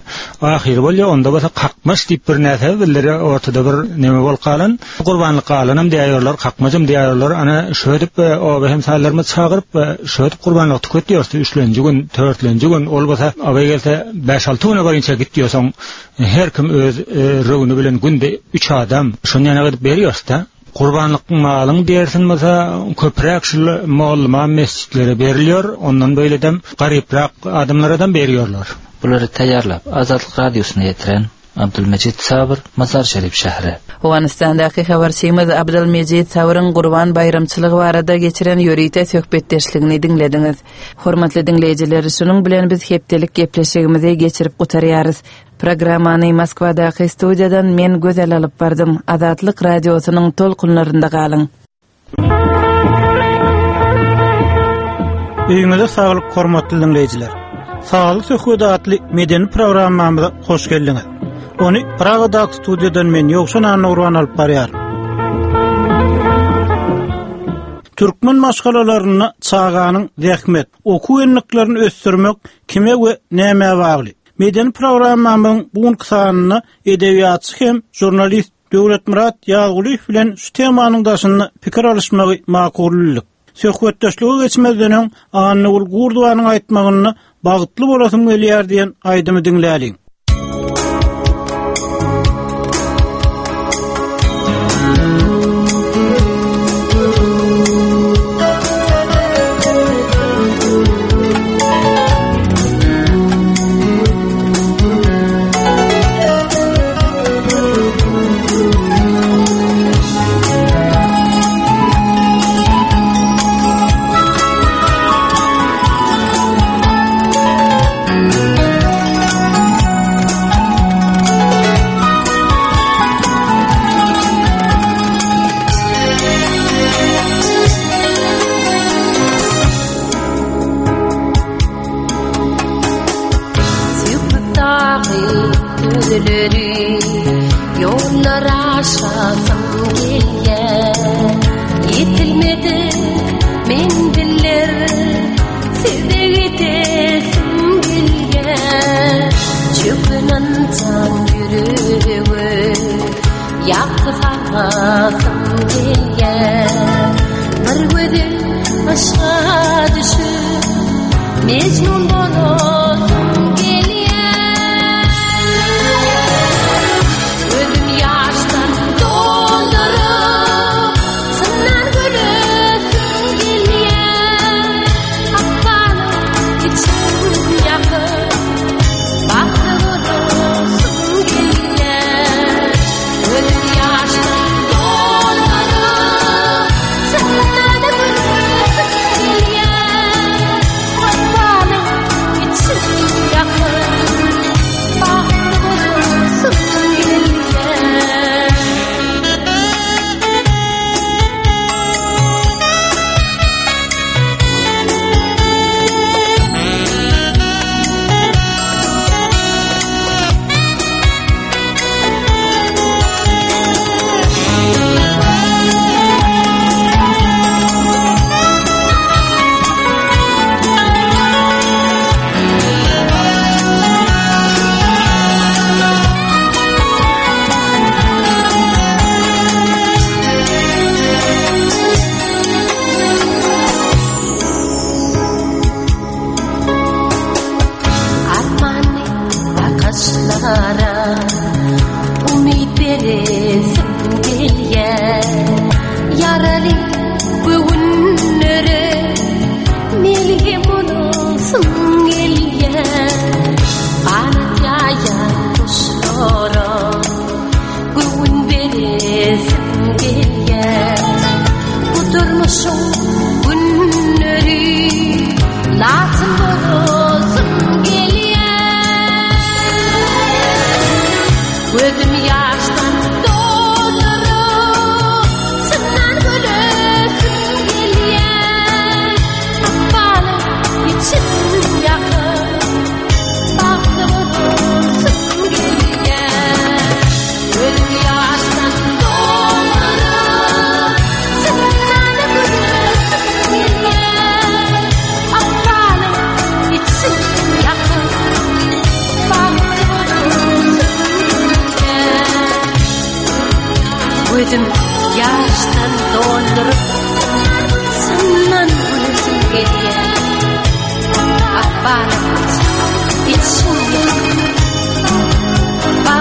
ahir bolýar, onda basa kakmaş diýip bir näse biler ortada bir neme bol galan, Qurbanlyk galanam diýýärler, kakmajym diýýärler. Ana şöýdip o hem saýlarmy çagyryp şöýdip Qurbanlyk tüketýär. üçinji gün, dördünji gün ol basa away gelse beş altı güne barynça gitýär soň her kim öz röwüni bilen günde üç adam şonu yana gidip berýärsa, kurbanlyk malyň bersin bolsa köpräk şol mollama mescitlere berilýär, ondan böyledem garyprak adamlara berýärler. Bulary taýýarlap Azatlyk radiosyna ýetiren Abdulmejid Sabir, Mazar Şerif şähri. Owanistandaky habarçymyz Abdulmejid Sabiryň Gurban bayramçylygy barada geçiren ýörite söhbetdeşligini dinlediňiz. Hormatly dinleýijiler, şunuň bilen biz hepdelik gepleşigimizi geçirip gutarýarys. Programmany Moskwadaky studiýadan men gözel alyp bardym. Azatlyk radiosynyň tolkunlarynda galyň. Öýüňizde saglyk, hormatly dinleýijiler. Sağlık söhbeti adlı medeni programmamıza hoş geldiniz. Onu Praga'daki stüdyodan men Yoksan Anna Urban alıp barýar. Türkmen maşgalalarını çağanın zähmet, oku enliklerini östürmek kime we näme bagly. Medeni programmamyň bugun sanyny edebiýatçy hem jurnalist Döwletmurat Ýagulyw bilen şu temanyň daşyny pikir alışmagy makullyk. Söhbetdeşligi geçmezden Anna Urgurdowanyň aýtmagyny bagıtly bolasym gelýär diýen aýdymy dinläliň. Gözüm yaştan doldurup sından gülüsüm geliyor. Ah bana içim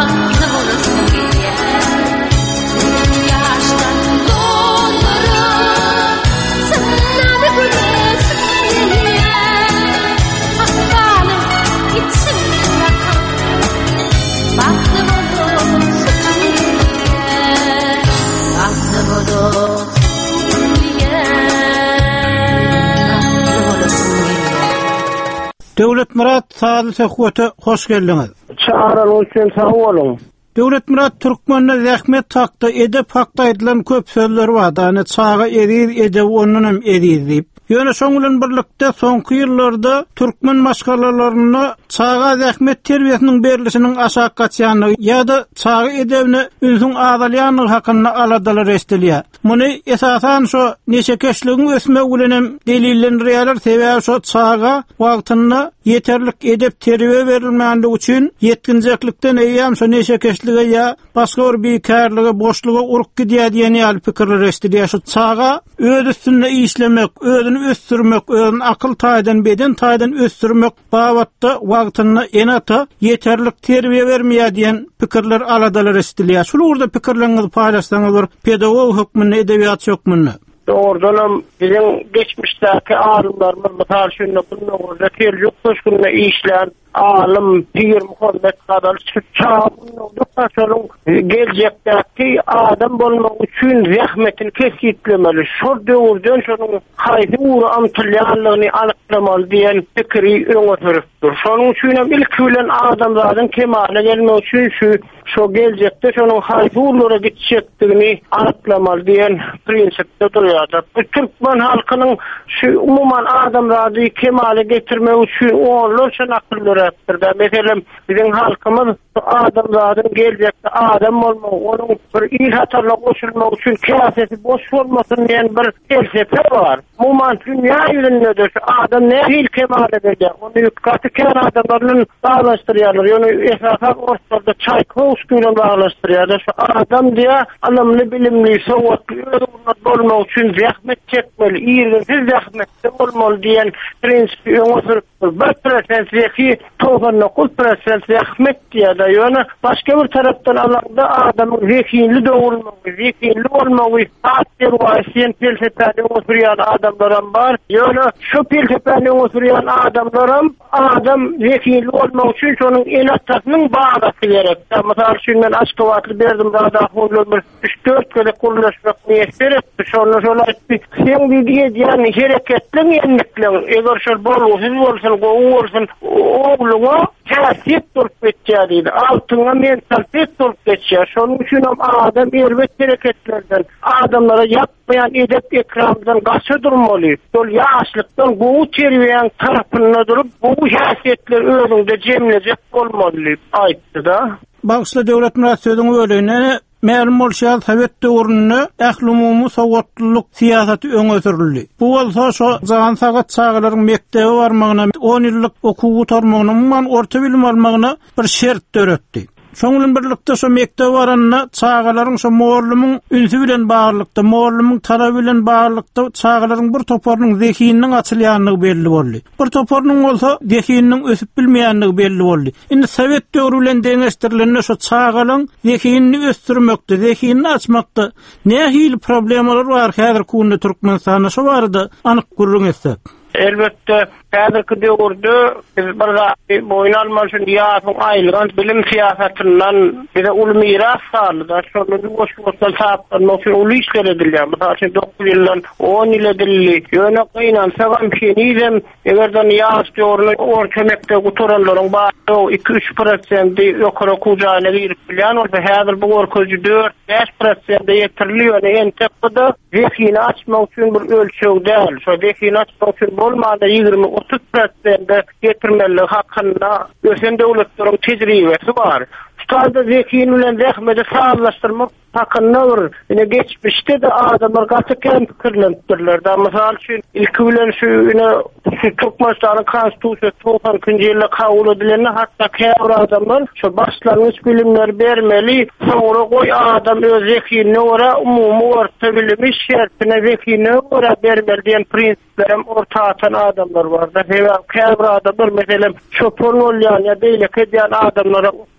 Döwlet Murat Saady Söhbete hoş geldiňiz. Çağıran üçin sağ olun. Döwlet Murat Türkmenle zähmet takda edep hakda edilen köp sözler var. Dany çağa erir edep onunam erir diýip. Ýöne şoň bilen birlikde soňky ýyllarda türkmen maşgalalaryna çağa zähmet terbiýesiniň berilişiniň aşaqqatçylygy ýa-da çağa edebini ünsüň azalýanyny hakyna aladalar estilýär. Muny esasan şo neçekeşligiň ösmek bilenem delillendirýärler. Sebäbi şo çağa wagtyna yeterlik edep terbiýe berilmänligi üçin yetkinjeklikden eýýär şo neçekeşlige ýa başga bir beýkärlige boşluga urup gidýär diýen ýaly pikirler estilýär. Şo çağa öz üstünde işlemek, özüni östürmek, özüni akıl taýdan beden taýdan östürmek babatda wagtyny enata yeterlik terbiýe bermeýär diýen pikirler aladalar estilýär. Şol urda pikirlerinizi paýlaşsaňyz bir pedagog hökmünde edebiýat hökmünde. Doğrudan bizim geçmişteki ağrılarımız mesela şununla bununla orada tercih koşkunla işleyen alım, Pir Muhammed kadar çağımın oldukça sorun gelecekteki adam olmak için zahmetini kesitlemeli. Şu dövrden şunun haydi uğru amtılyanlığını anıklamalı diyen fikri öne sürüktür. Şunun için ilk ölen adamların kemale gelmek için şu şu gelecekte şunun haydi uğruna gidecektiğini anıklamalı diyen prensipte duruyor. Türkmen halkının şu umuman adamları kemale getirmek için oğullar için akılları mesela bizim halkımız adamların gelecekte adam olmak, onun bir iyi hatarla koşulmak için kıyafeti boş olmasın diyen bir felsefe var. Muman dünya yürünlüdür. Adam ne hil kemal edecek? Onu yukarıdaki adamlarının bağlaştırıyorlar. Onu esasen ortada Çaykovski'yle bağlaştırıyorlar. Şu adam diye anlamlı bilimli, soğuklu, olmak için zahmet çekmeli, iğrensiz zahmetli olmalı diyen prensibi öňe bir prosent zeki toğan dokuz prosent zahmet diye da ýöne başka bir taraftan alanda adamın zekili doğulmalı, zekili olmalı, taattir vasiyen felsefeni oturuyan adamlarım var. Ýöne şu felsefeni oturuyan adamlarım adam zekili olmak için şonun elattasının bağlası gerek. Mesela şimdi ben aşkıvatlı berdim daha da bir üç dört kere kuruluşmak niyetler etti. Şonu şola etti. Sen dediği yani hareketlen yenliklen. Eğer şol bolusuz bolsun, goğu olsun, oğluna tersit turup geçýär. Altyňa mentalite turup geçýär. Şonuň üçin adam elbet hareketlerden adamlara yapmayan edep ekramdan gaçy durmaly. Şol ýaşlykdan goğu terbiýen tarapynda durup bu häsiýetler özüňde jemlejek bolmaly aýtdy da. Bagysla Döwlet Murat sözüň öýleýine Mälum bolşal Sowet döwründe ählumumy sowatlyk siýasaty öňe sürildi. Bu bolsa şo zaman sagat çağlaryň mektebe barmagyna on ýyllyk okuw tarmagyna orta bilim almagyna bir şert döretdi. Şoňun birlikde şo mektebe baranna çağalaryň şo moğullumyň ünsü bilen baglykda, moğullumyň talaby bilen baglykda çağalaryň bir toparynyň zekiniň açylýanlygy belli boldy. Bir toparynyň bolsa zekiniň ösüp bilmeýänligi belli boldy. Indi Sowet döwrü bilen deňeşdirilende şo çağalaryň zekinini östürmekde, zekinini açmakda nähili problemalar bar häzir kunda Türkmenistanda şo barada anyk gurrun etsek. Elbette häzirki döwürde biz bir boyun almak üçin ýaşyň aýlygan bilim siýasatynyň bir uly miras saldy. Şonu boş bolsa tapdan üçin uly işler edilýär. Mesela dokuz ýyldan on ýyl edildi. Ýöne gynan sagam şenizem egerden ýaş döwrüne orta mekdep oturanlaryň bary iki üç prosent ýokary kujaýyna girip bilýän bolsa häzir bu orkuzy dört beş prosent ýetirilýär. Entekde zekini açmak üçin bir ölçek däl. Şo zekini açmak üçin bolmada ýygrimi otuz prosent getirmeli hakkında ösen devletlerin tecrübesi var. Tutalda zekini bilen zahmeti sağlaştırmak hakkındadır. Yine geçmişte de adamlar gatıken fikirlendirler. Da misal için ilk bilen şu yine Türkmenistan'ın konstitusiyası doksan ikinci yılda kabul edilenine hatta kevr adamlar şu başlangıç bilimler vermeli. Sonra koy adam öz zekini ora umumu orta bilimi şertine zekini ora vermeli diyen prensiplerim orta atan adamlar var. Da kevr adamlar mesela şopon olyan ya beylek ediyen adamlara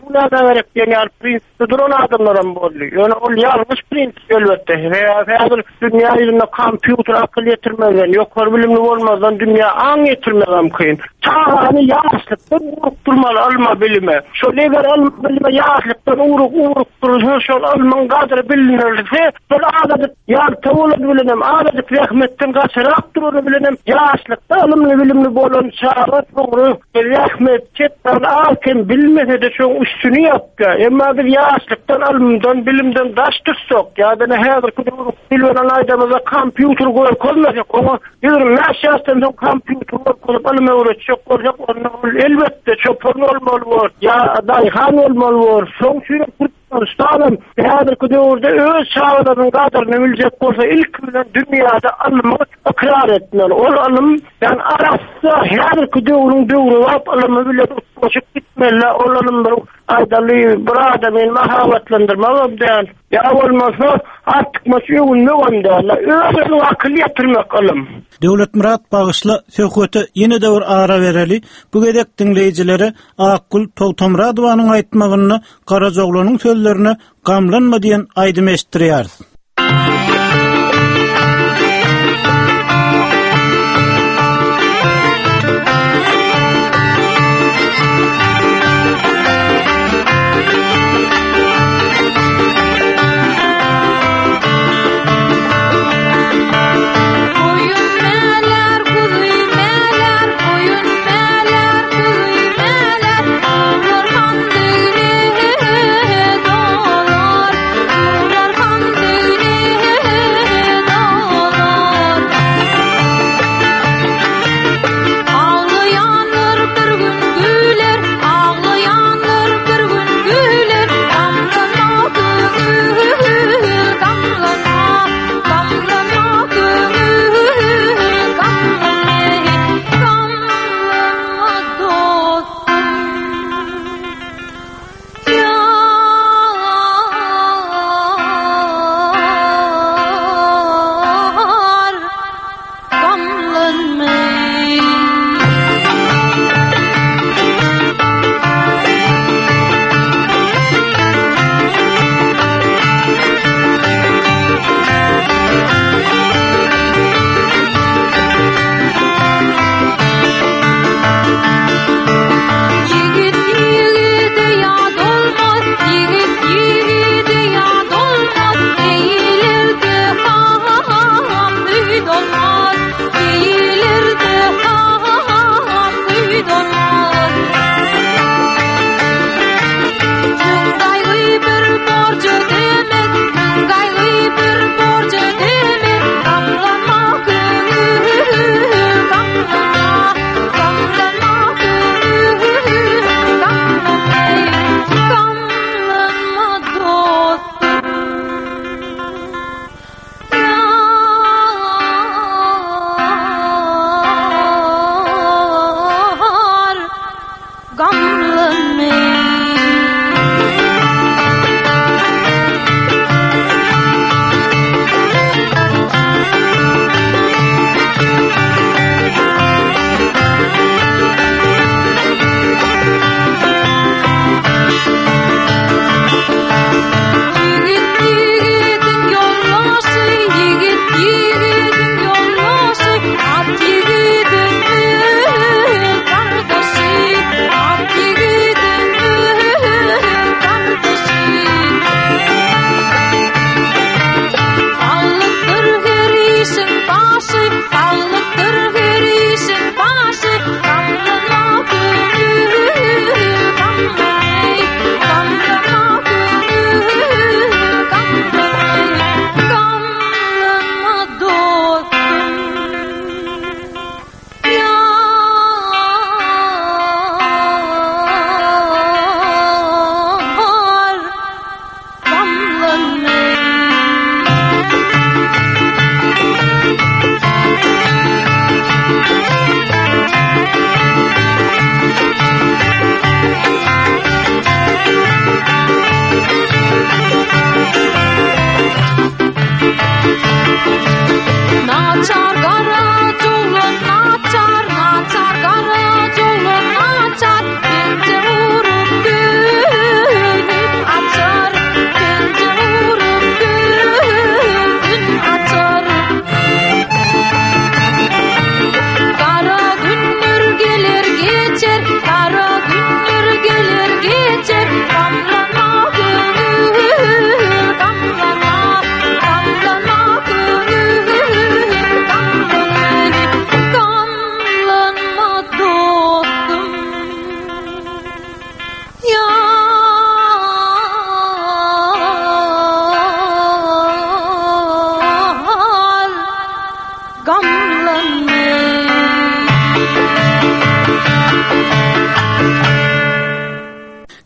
bu nada verip yani prensipte duran adamlarım boldy. Yani ol ýalňyş prinsip elbette. Häzir dünýä ýüzünde kompýuter akıl ýetirmegen, ýokary bilimli bolmazdan dünýä aň ýetirmegem kyn. Çağany ýaşlykdan urup durmaly alma bilime. Şol eger alma bilime ýaşlykdan urup urup dursa şol almanyň gadry bilinirse, şol adaty ýar tawuly bilenem, adaty rahmetden gaçyrak duruny bilenem. Ýaşlykda alymly bilimli bolan çağa toğry rahmet çetden alken bilmese de şoň üstüni ýapga. Emma bir ýaşlykdan alymdan bilimden daş tutsok, ýa-da häzir bilmeden aýdamyza kompýuter goýup koýmasak, oňa ýa-da näşäsden soň kompýuter goýup alymy öwretjek bolsak, onda elbetde çöpürn bolmaly bol. Ýa-da ýan bolmaly bol. Soň şeýle Ustadım, häzir döwürde öz çağdaryň gadyryny biljek bolsa ilk bilen dünýäde almy ikrar etmeli. Ol alym, yani arasy häzir döwrüň döwrü wap almy bilen uçup gitmeli. Ol alym bir aýdaly bir adamy mahabatlandyrmaly bilen. Ya bolmasa artyk maşyny näwende, özüni akıl ýetirmek alym. Döwlet Murat bagysly söhbete ýene de bir ara bereli. Bu gedek dinleýijilere Akgül Togtomradowanyň aýtmagyny Garajoglunyň sözlerini gamlanma diýen aýdym eşitdirýär. Dolar, dolar,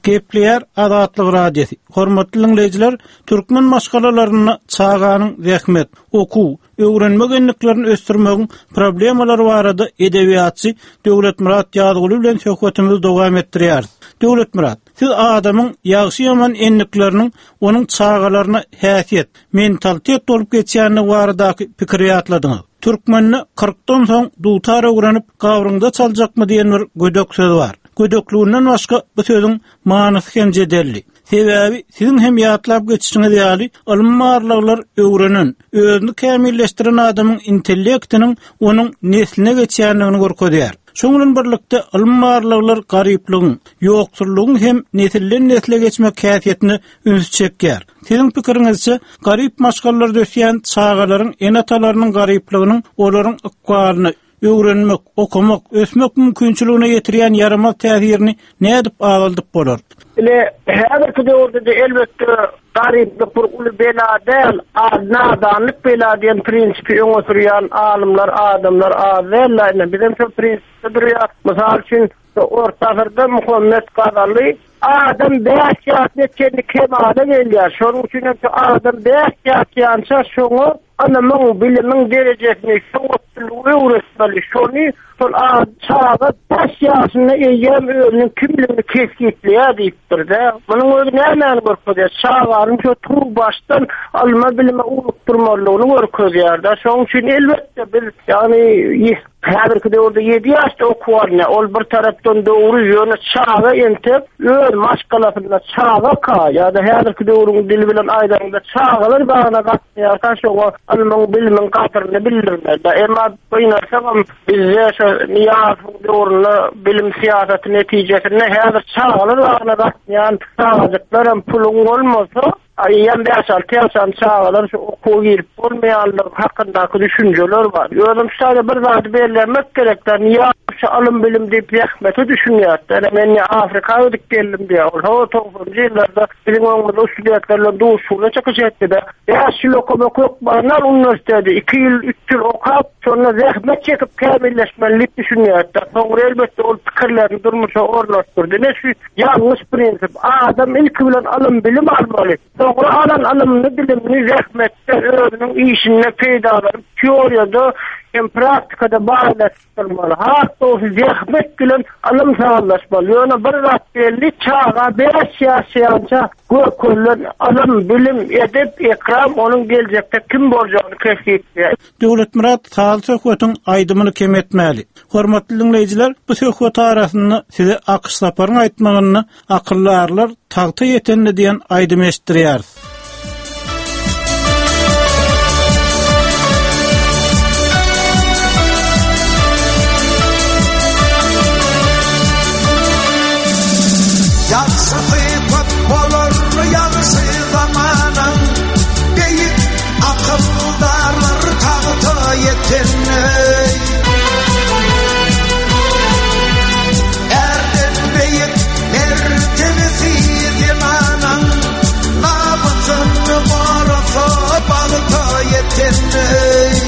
Gepleyer Azatlyk radiosi. Hormatly dinleyijiler, türkmen maşgalalaryny çağanyň zähmet, oku, öwrenme genliklerini ösdürmegiň problemalary barada edebiýatçy Döwletmurat Ýazgyly bilen söhbetimizi dowam etdirýär. Döwletmurat, siz adamyň ýagşy ýaman enlikleriniň onuň çağalaryna häsiýet, mentalitet bolup geçýänligi baradaky pikir ýatladyňyz. Türkmenni kırkdan soň dutar öwrenip gawrynda çaljakmy diýen bir gödök söz bar. Gödöklüğünden başga bu sözün manysy hem jedelli. Sebebi sizin hem ýatlap geçişiňiz ýaly alymmarlar öwrenen, özüni kämilleşdiren adamyň intellektiniň onuň nesline geçýänligini görkezýär. Şoňdan birlikde alymmarlar garyplygyň, ýoksurlygyň hem nesilden nesile geçmek käfiýetini üns çekýär. Sizin pikiriňizçe garyp maşgallarda ösýän çağalaryň enatalarynyň garyplygynyň olaryň ykwalyny öwrenmek, okumak, ösmek mümkinçiligine ýetirýän yaramaz täsirini nädip agaldyp bolar? Ile häzirki döwürde elbetde garyplyk bir uly bela däl, nadanlyk bela diýen prinsipi öňe sürýän alymlar, adamlar azallygyny bizim şu prinsipde durýar. Mysal üçin orta asyrda Muhammed Gazaly adam beş ýaşyna kendi kemale gelýär. Şonuň üçin şu adam beş ýaşynça şoňa anamyň bilimiň derejesini şoňa öwretmeli. Şonu sol çağa beş ýaşyna eýem özüniň kimligini kesgitleýär diýipdir-de. Munyň öňe näme görkezýär? Çağlarym şu tuğ başdan alma bilime uýukturmalygyny görkezýär-de. Şonuň üçin elbetde biz ýani häzirki döwürde ýedi ýaşda okuwarny, ol bir tarapdan döwrü ýöne çağa entip, öz maşgalatyna çağa ka, ýa-da häzirki döwrüň dili bilen aýdanda çağalar bagana gatnaýarkan şoňa alymyň bilimiň gatyryny bildirler. Emma beýnarsam bizde şu niýaz döwrüne bilim siýasaty netijesinde häzir çağalar bagana gatnaýan çağajyklar puluň bolmasa aýyan beşal tersan çağalar şu okuw girip bolmaýanlyk hakyndaky düşünjeler bar. Ýönem şeýle bir zat belirlemek gerekler. Niýe şu alym bilim diýip rahmety düşünýär. Men Afrika ödük geldim diýär. Ol toňsy ýyllarda bizim oňumyzda studentlerle duşuly çykyşatdy. Ya şu lokomotiv barnar universiteti iki ýyl üç ýyl okap sonra rahmet çekip kämilleşmelik düşünýär. Soňra elbetde ol pikirlerini durmuşa orlaşdyrdy. Ne şu ýalňyş prinsip. Adam ilki bilen alym bilim almaly. Soňra alan alymny bilimini rahmetde özüniň işine peýda berip teoriýada hem praktikada bağlaştırmalı. Hatta o zahmet bilen alım sağlaşmalı. Yana bir rat belli çağa beş yaşayanca görkürlen alım bilim edip ekram onun gelecekte kim bolacağını keşfetmeli. Döwletmurat sağ söhbetin aydymyny kem etmeli. Hormatly dinleyijiler, bu söhbet arasynda size akış saparyny aýtmagyny akyllarlar tagta ýetenli diýen aýdym eşitdirýär. Yansıdı köp bolur yansı zamanın beyik akıldarlar tağıta yeteney erden beyik mertebesi zimanın nabızın varasa balıta yeteney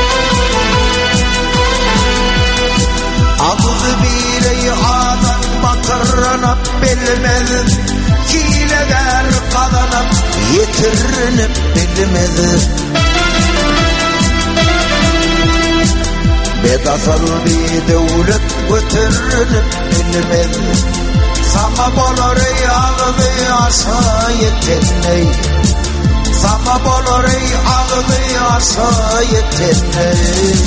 ağzı birey adam batırınıp bilmedi hileler kazanıp yitirinip bilmedi bedasal bir devlet götürünüp bilmedi sama bolur ey ağzı aşağı yeteney sama bolur ey ağzı aşağı yeteney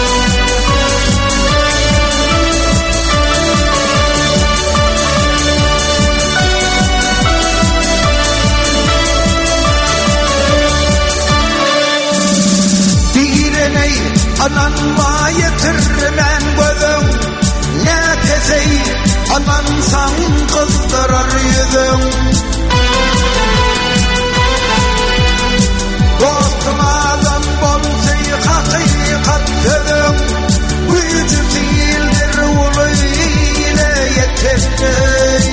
Ananma yetirmen gözüm ne tezey anansan kızdırar yüzüm dostum adam bolsay hakikat sözüm gücü değildir ulu ile yetirmey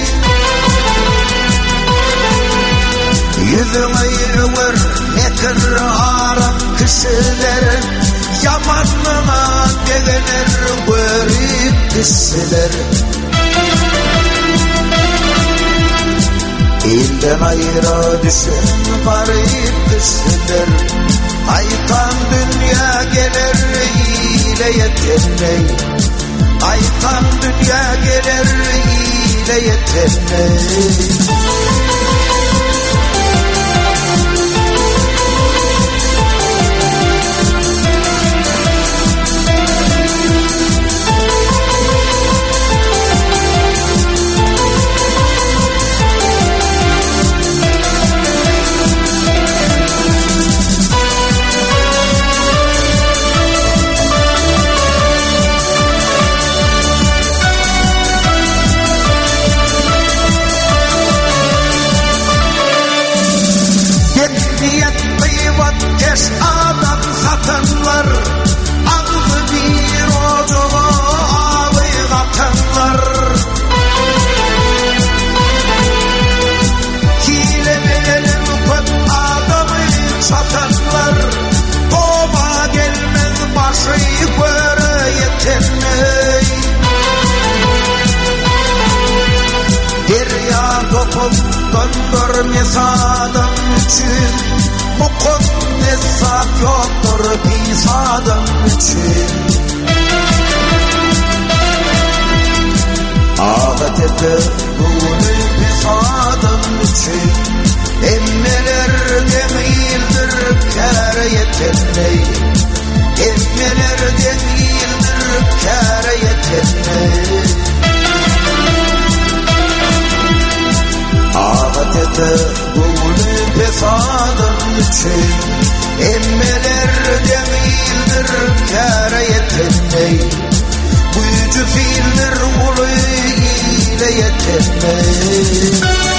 yüzüme yürür netir aram kişilerin yamanına degener görüp kişiler elden ayrı düşen garip kişiler aytan dünya gelir ile yeteney aytan dünya gelir ile yeteney Kes adam satanlar Ağzı bir ocağa ağlayıp atanlar Hile beyelim köp adamı satanlar Toba gelmez başı göre yetenmey Derya dokup döndürmez adam için Mukaddes zat yoktur pis adam için Ağat ete gönül pis adam için Emmelerden iyildir kâre yetenmey Emmelerden iyildir kâre yetenmey Ağat ete gönül pis adam için Emmelerden iyildir kâre yetenmey Büyücü fiildir ulu ile yetenmey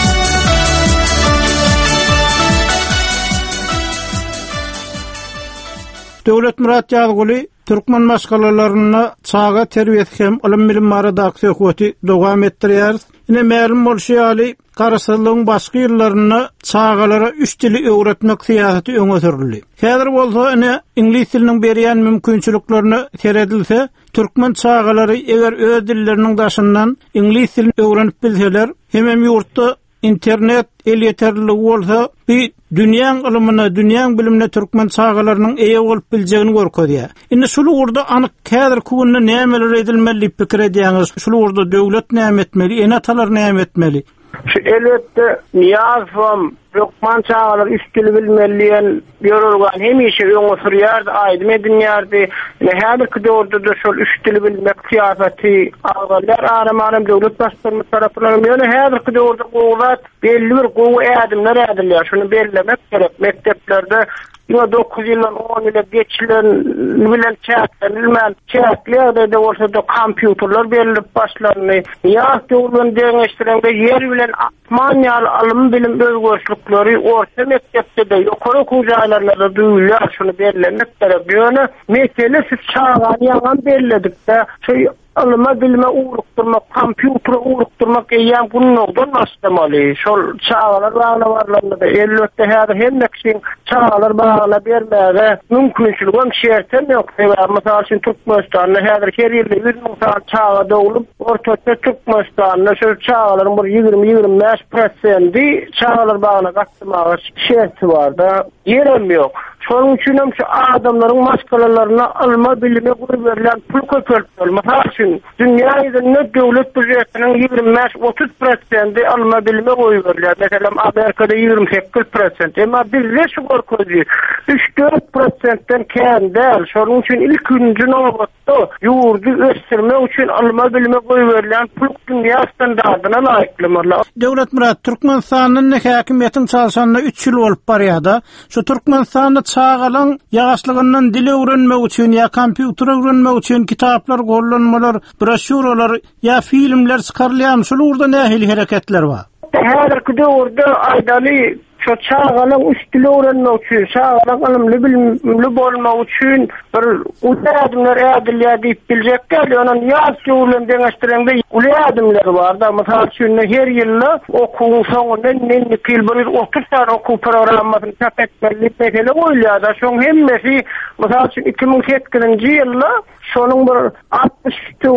Döwlet Murat Ýalguly Türkmen maşgalalaryna çaga terbiyet hem ilim bilim maradaky hökmeti dowam etdirýär. Ine ma'lum bolşaly garasylygyň başga ýyllaryna çagalara üç dili öwretmek syýasaty öňe sürildi. Häzir bolsa ine ingliz diliniň berýän mümkinçiliklerini teredilse, türkmen çagalary eger öz dilleriniň daşyndan ingliz dilini öwrenip bilseler, hemem ýurtda internet el yeterliligi bolsa, bir dünýäň ilmine, dünýäň bilimine türkmen çagalarynyň eýe bolup biljegini görkezýär. Indi şulu urda anyk häzir kugunda nämeler edilmeli pikir edýäňiz? Şulu urda döwlet näme etmeli, enatalar näme etmeli? Şu elbette niyazam Türkmen çağlar üstülü bilmeliyen yorulgan hemişe öňe sürýärdi, aýdym edinýärdi. Häzir ki döwürde şol üstülü bilmek kıyafeti ağalar aramarym döwlet başlary tarapyndan ýöne häzir ki döwürde gowlat belli bir gowy ädimler ädilýär. Şunu bellemek gerek. Mekteplerde ýa dokuz ýyl on ýyl geçilen bilen çäklenilmän çäklerde de bolsa da kompýuterler berilip başlandy. Ýa döwrüň deňeşdirende ýer bilen atman ýaly alym bilim özgörçlükleri orta mektepde de ýokary okuwçylarla duýulýar. Şunu bellemek gerek. Ýöne mesele siz çağan ýalan belledikde şey alyma bilme uğrukturmak, kompýutere uğrukturmak eýän gunnogdan başlamaly. Şol çağlar bagna barlarynda da elbetde häzir hemmekiň çağlar bagna bermäge mümkinçiligim şertem ýok. Mesela şun Türkmenistanyň häzir her ýerde bir nokta çağa dowulup, ortaçda Türkmenistanyň şu çağlaryň bir ýygrimi ýygrimi beş prosenti çağlar bagna gatmagy şerti bar da ýerem ýok. Şonuň üçin hem şu adamlaryň maşgalalaryna alma bilime gurup berilen pul köpeltmeli. Mesela şun dünýä ýüzünde döwlet büdjetiniň ýygrimi beş otuz prosenti alma bilime goýup berilýär. Mesela Amerikada ýygrimi sekiz prosent. Emma bizde şu gorkozy üç dört prosentden kän däl. Şonuň üçin ilkinji nowbatda ýurdu ösdirmek üçin alma bilime goýup berilen pul dünýä standardyna laýyklamaly. Döwlet Murat Türkmenistanyň häkimiýetiň çalşanyna üç ýyl bolup barýarda. Şu Türkmenistanyň çağalan ýagaşlygyndan dil öwrenmek üçin ýa kompýuter öwrenmek üçin kitaplar gollanmalar, broşuralar ýa filmler çykarylýar. Şol urda nähili hereketler bar? Häzirki döwürde aýdaly şu çağalan üstüli öğrenmek üçün, çağalan ılımlı bilimli bolmak üçün bir uladımlar ädilýär diýip biljekler. Onun ýaz ýolundan deňeşdirende uladımlar bar da. Mesela şunu her ýyly okuw soňundan näme bir otuz saat okuw programmasyny çap etmeli mesele goýulýar da. Şoň hemmesi mesela iki bin sekizinji ýylda şonuň bir altmış töwre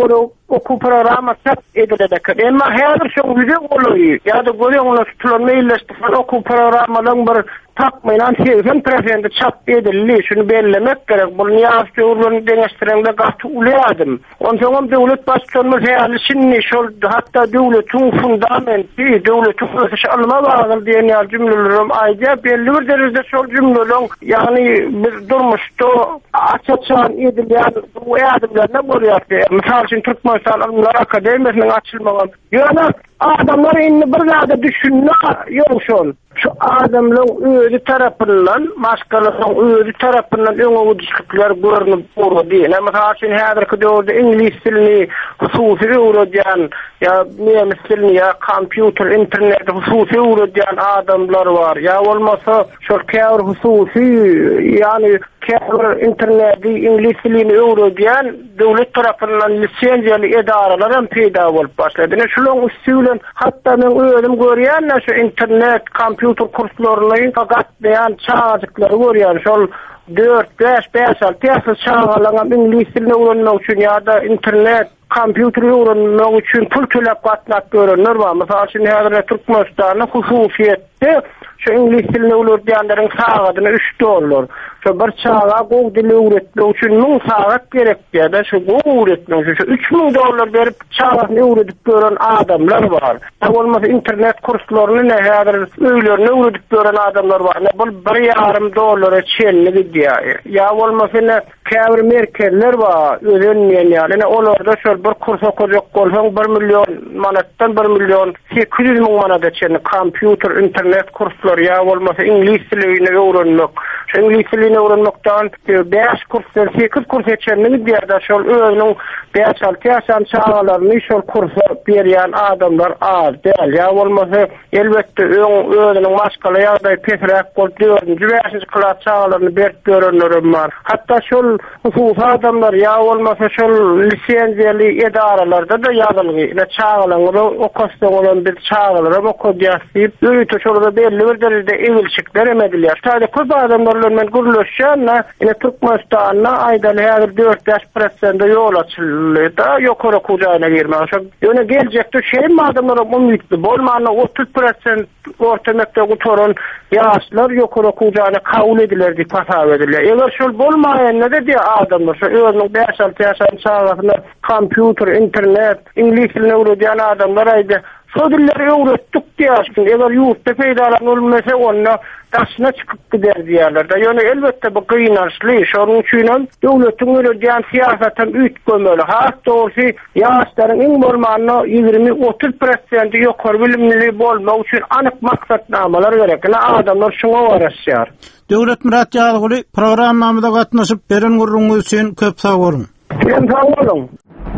oku programa çap edilecek. Emma her şey güzel oluyor. Ya da görüyorsunuz tutulan mailleştiren oku programaların bir takmayılan seksen prosent çap edildi. Şunu bellemek gerek. Bunu yazıcı urbanı deneştirende gahtı ulayadım. Ondan sonra devlet başkanımız hayali şimdi şol hatta devletin fundamenti, devletin ösüş alma bağlı diyen cümlelerim ayrıca belli bir derecede şol cümlelerin yani bir durmuştu açıkçan edilen bu adımlarına boruyor. Misal için Türkmenistan Alımlar Akademisi'nin açılmağı. Yani adamlar inni bir zade düşünme yok şol. Şu adamların özü tarafından, başkalarının özü tarafından öňe düşükler görünüp durdu diye. Mesela şimdi häzirki döwürde İngiliz dilini hususy öwredýän ya nemis dilini ya kompýuter, internet hususy öwredýän adamlar var. Ya bolmasa şu käwr hususy yani käwr interneti İngiliz dilini öwredýän döwlet tarapyndan lisensiýaly edaralar hem peýda bolup başlady. Şular üstülen hatta men özüm görýän şu internet, kompýuter kurslaryny fakat beýan çağajyklary görýän şol dört beş beş altı çağalanan İngiliz dilini öwrenmek üçin ýa-da internet kompýuter öwrenmek üçin pul төлep gatnap görünür var. Mesela şimdi häzir Türkmenistanyň hususiýetde şu İngiliz dilini öwredýänleriň sagatyny üç dollar. Şu bir çağa gow dili öwretmek üçin ming sagat gerek diýär. Şu gow öwretmek üçin üç ming dollar berip çağatyny öwredip gören adamlar var. Bolmasa internet kurslaryny häzir öýlerini öwredip gören adamlar var. Bu bir yarım dollara çenli diýär. Ya bolmasa ne käbir merkezler var. Öýrenmeýän ýaly olarda şol bir kurs okujak bolsaň bir milyon manatdan bir milyon sekiz yüz ming manata çenli kompýuter, internet kurslary ya bolmasa İngiliz dilini öwrenmek. Şu İngiliz dilini öwrenmekden beş kurslar, sekiz kurs geçenligi diýär. Şol özüniň beş altı ýaşan çağalaryny şol kursa berýän adamlar az däl. Ya bolmasa elbetde özüniň maşgala ýagdaý pesrek bolup dördünji beşinji klas çağalaryny berip görenlerim var. Hatta şol husus adamlar ya bolmasa şol lisensiýaly edaralarda da ýazylgy. Ne çağalary okasda bolan bir çağalary okudýasyp, öýte şolda belli bir derejede ewilçikler emedilýär. Taýda köp adamlar men guruluşýan, ine Türkmenistanyna aýdaly häzir dört beş prosent ýol açyldy, ýokary okujagyna girmek. Ýöne geljekde şeýle adamlar umytly bolmany otuz prosent orta mekdep oturan ýaşlar ýokary okujagyna kabul ediler diýip hasap edilýär. Eger şol bolmaýan näde diýär adamlar, şu özüniň beş altı ýaşan çağlaryna kompýuter, internet, İngiliz dilini öwredýän adamlar aýdy. Şu dilleri öwretdik diýär. Eger ýurtda peýdalan bolmasa onda taşına çıkıp gider diýerler. Yani elbette bu kıynaşlı. Şonun üçin döwletin öwredýän siýasatyny üýt gömeli. Has doğrusu ýaşlaryň iň bolmany ýygrimi otuz prosent ýokary bilimli bolmak üçin anyk maksatnamalar gerek. Adamlar şoňa garaşýar. Döwlet Murat Ýalygy programmamyzda gatnaşyp beren gurrunňyz üçin köp sag bolun. Sag bolun.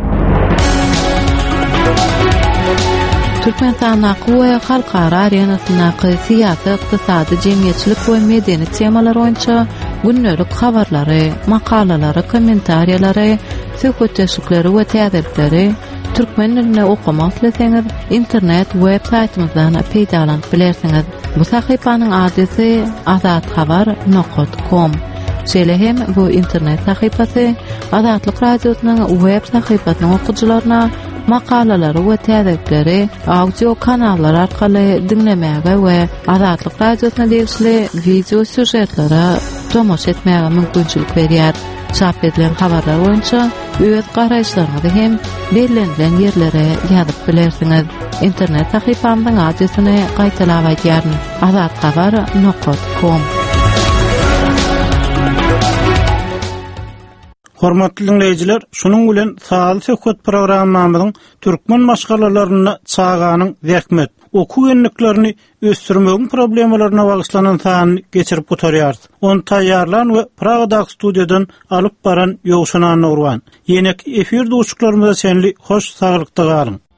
Türkmenistan we halkara arenasynaky syýasy, ykdysady, jemgyýetçilik we medeni temalar boýunça günnelik habarlary, makalalary, kommentariýalary, söhbetleşikleri we täzirleri türkmen diline okumak ileseňiz internet web saýtymyzdan peýdalanyp bilersiňiz. Bu sahypanyň adresy azat habar nokta com. Şeýle hem bu internet sahypasy Azatlyk radiosynyň web sahypasynyň okujylaryna makalalary we täzirleri audio kanallar arkaly dinlemäge we Azatlyk radiosyna degişli video süjetlere tomoş etmäge mümkinçilik berýär. Çap edilen habarlar boýunça öz garaýşlaryňyzy hem bellenlen ýerlere ýazyp bilersiňiz. Internet sahypamyň adresyny gaýtalap aýdýaryn: azat habar nokta com. Hormatly dinleyijiler, şunun bilen Sağly söhbet programmamyzyň türkmen maşgalalaryny çağanyň zähmet, oku ýönlüklerini ösdürmegiň problemalaryna bagyşlanan sany geçirip gutarýar. Onu taýýarlan we Pragadaky studiýadan alyp baran Ýowşan Nurwan. Ýenek efir duşuklarymyza senli hoş saglykda galyň.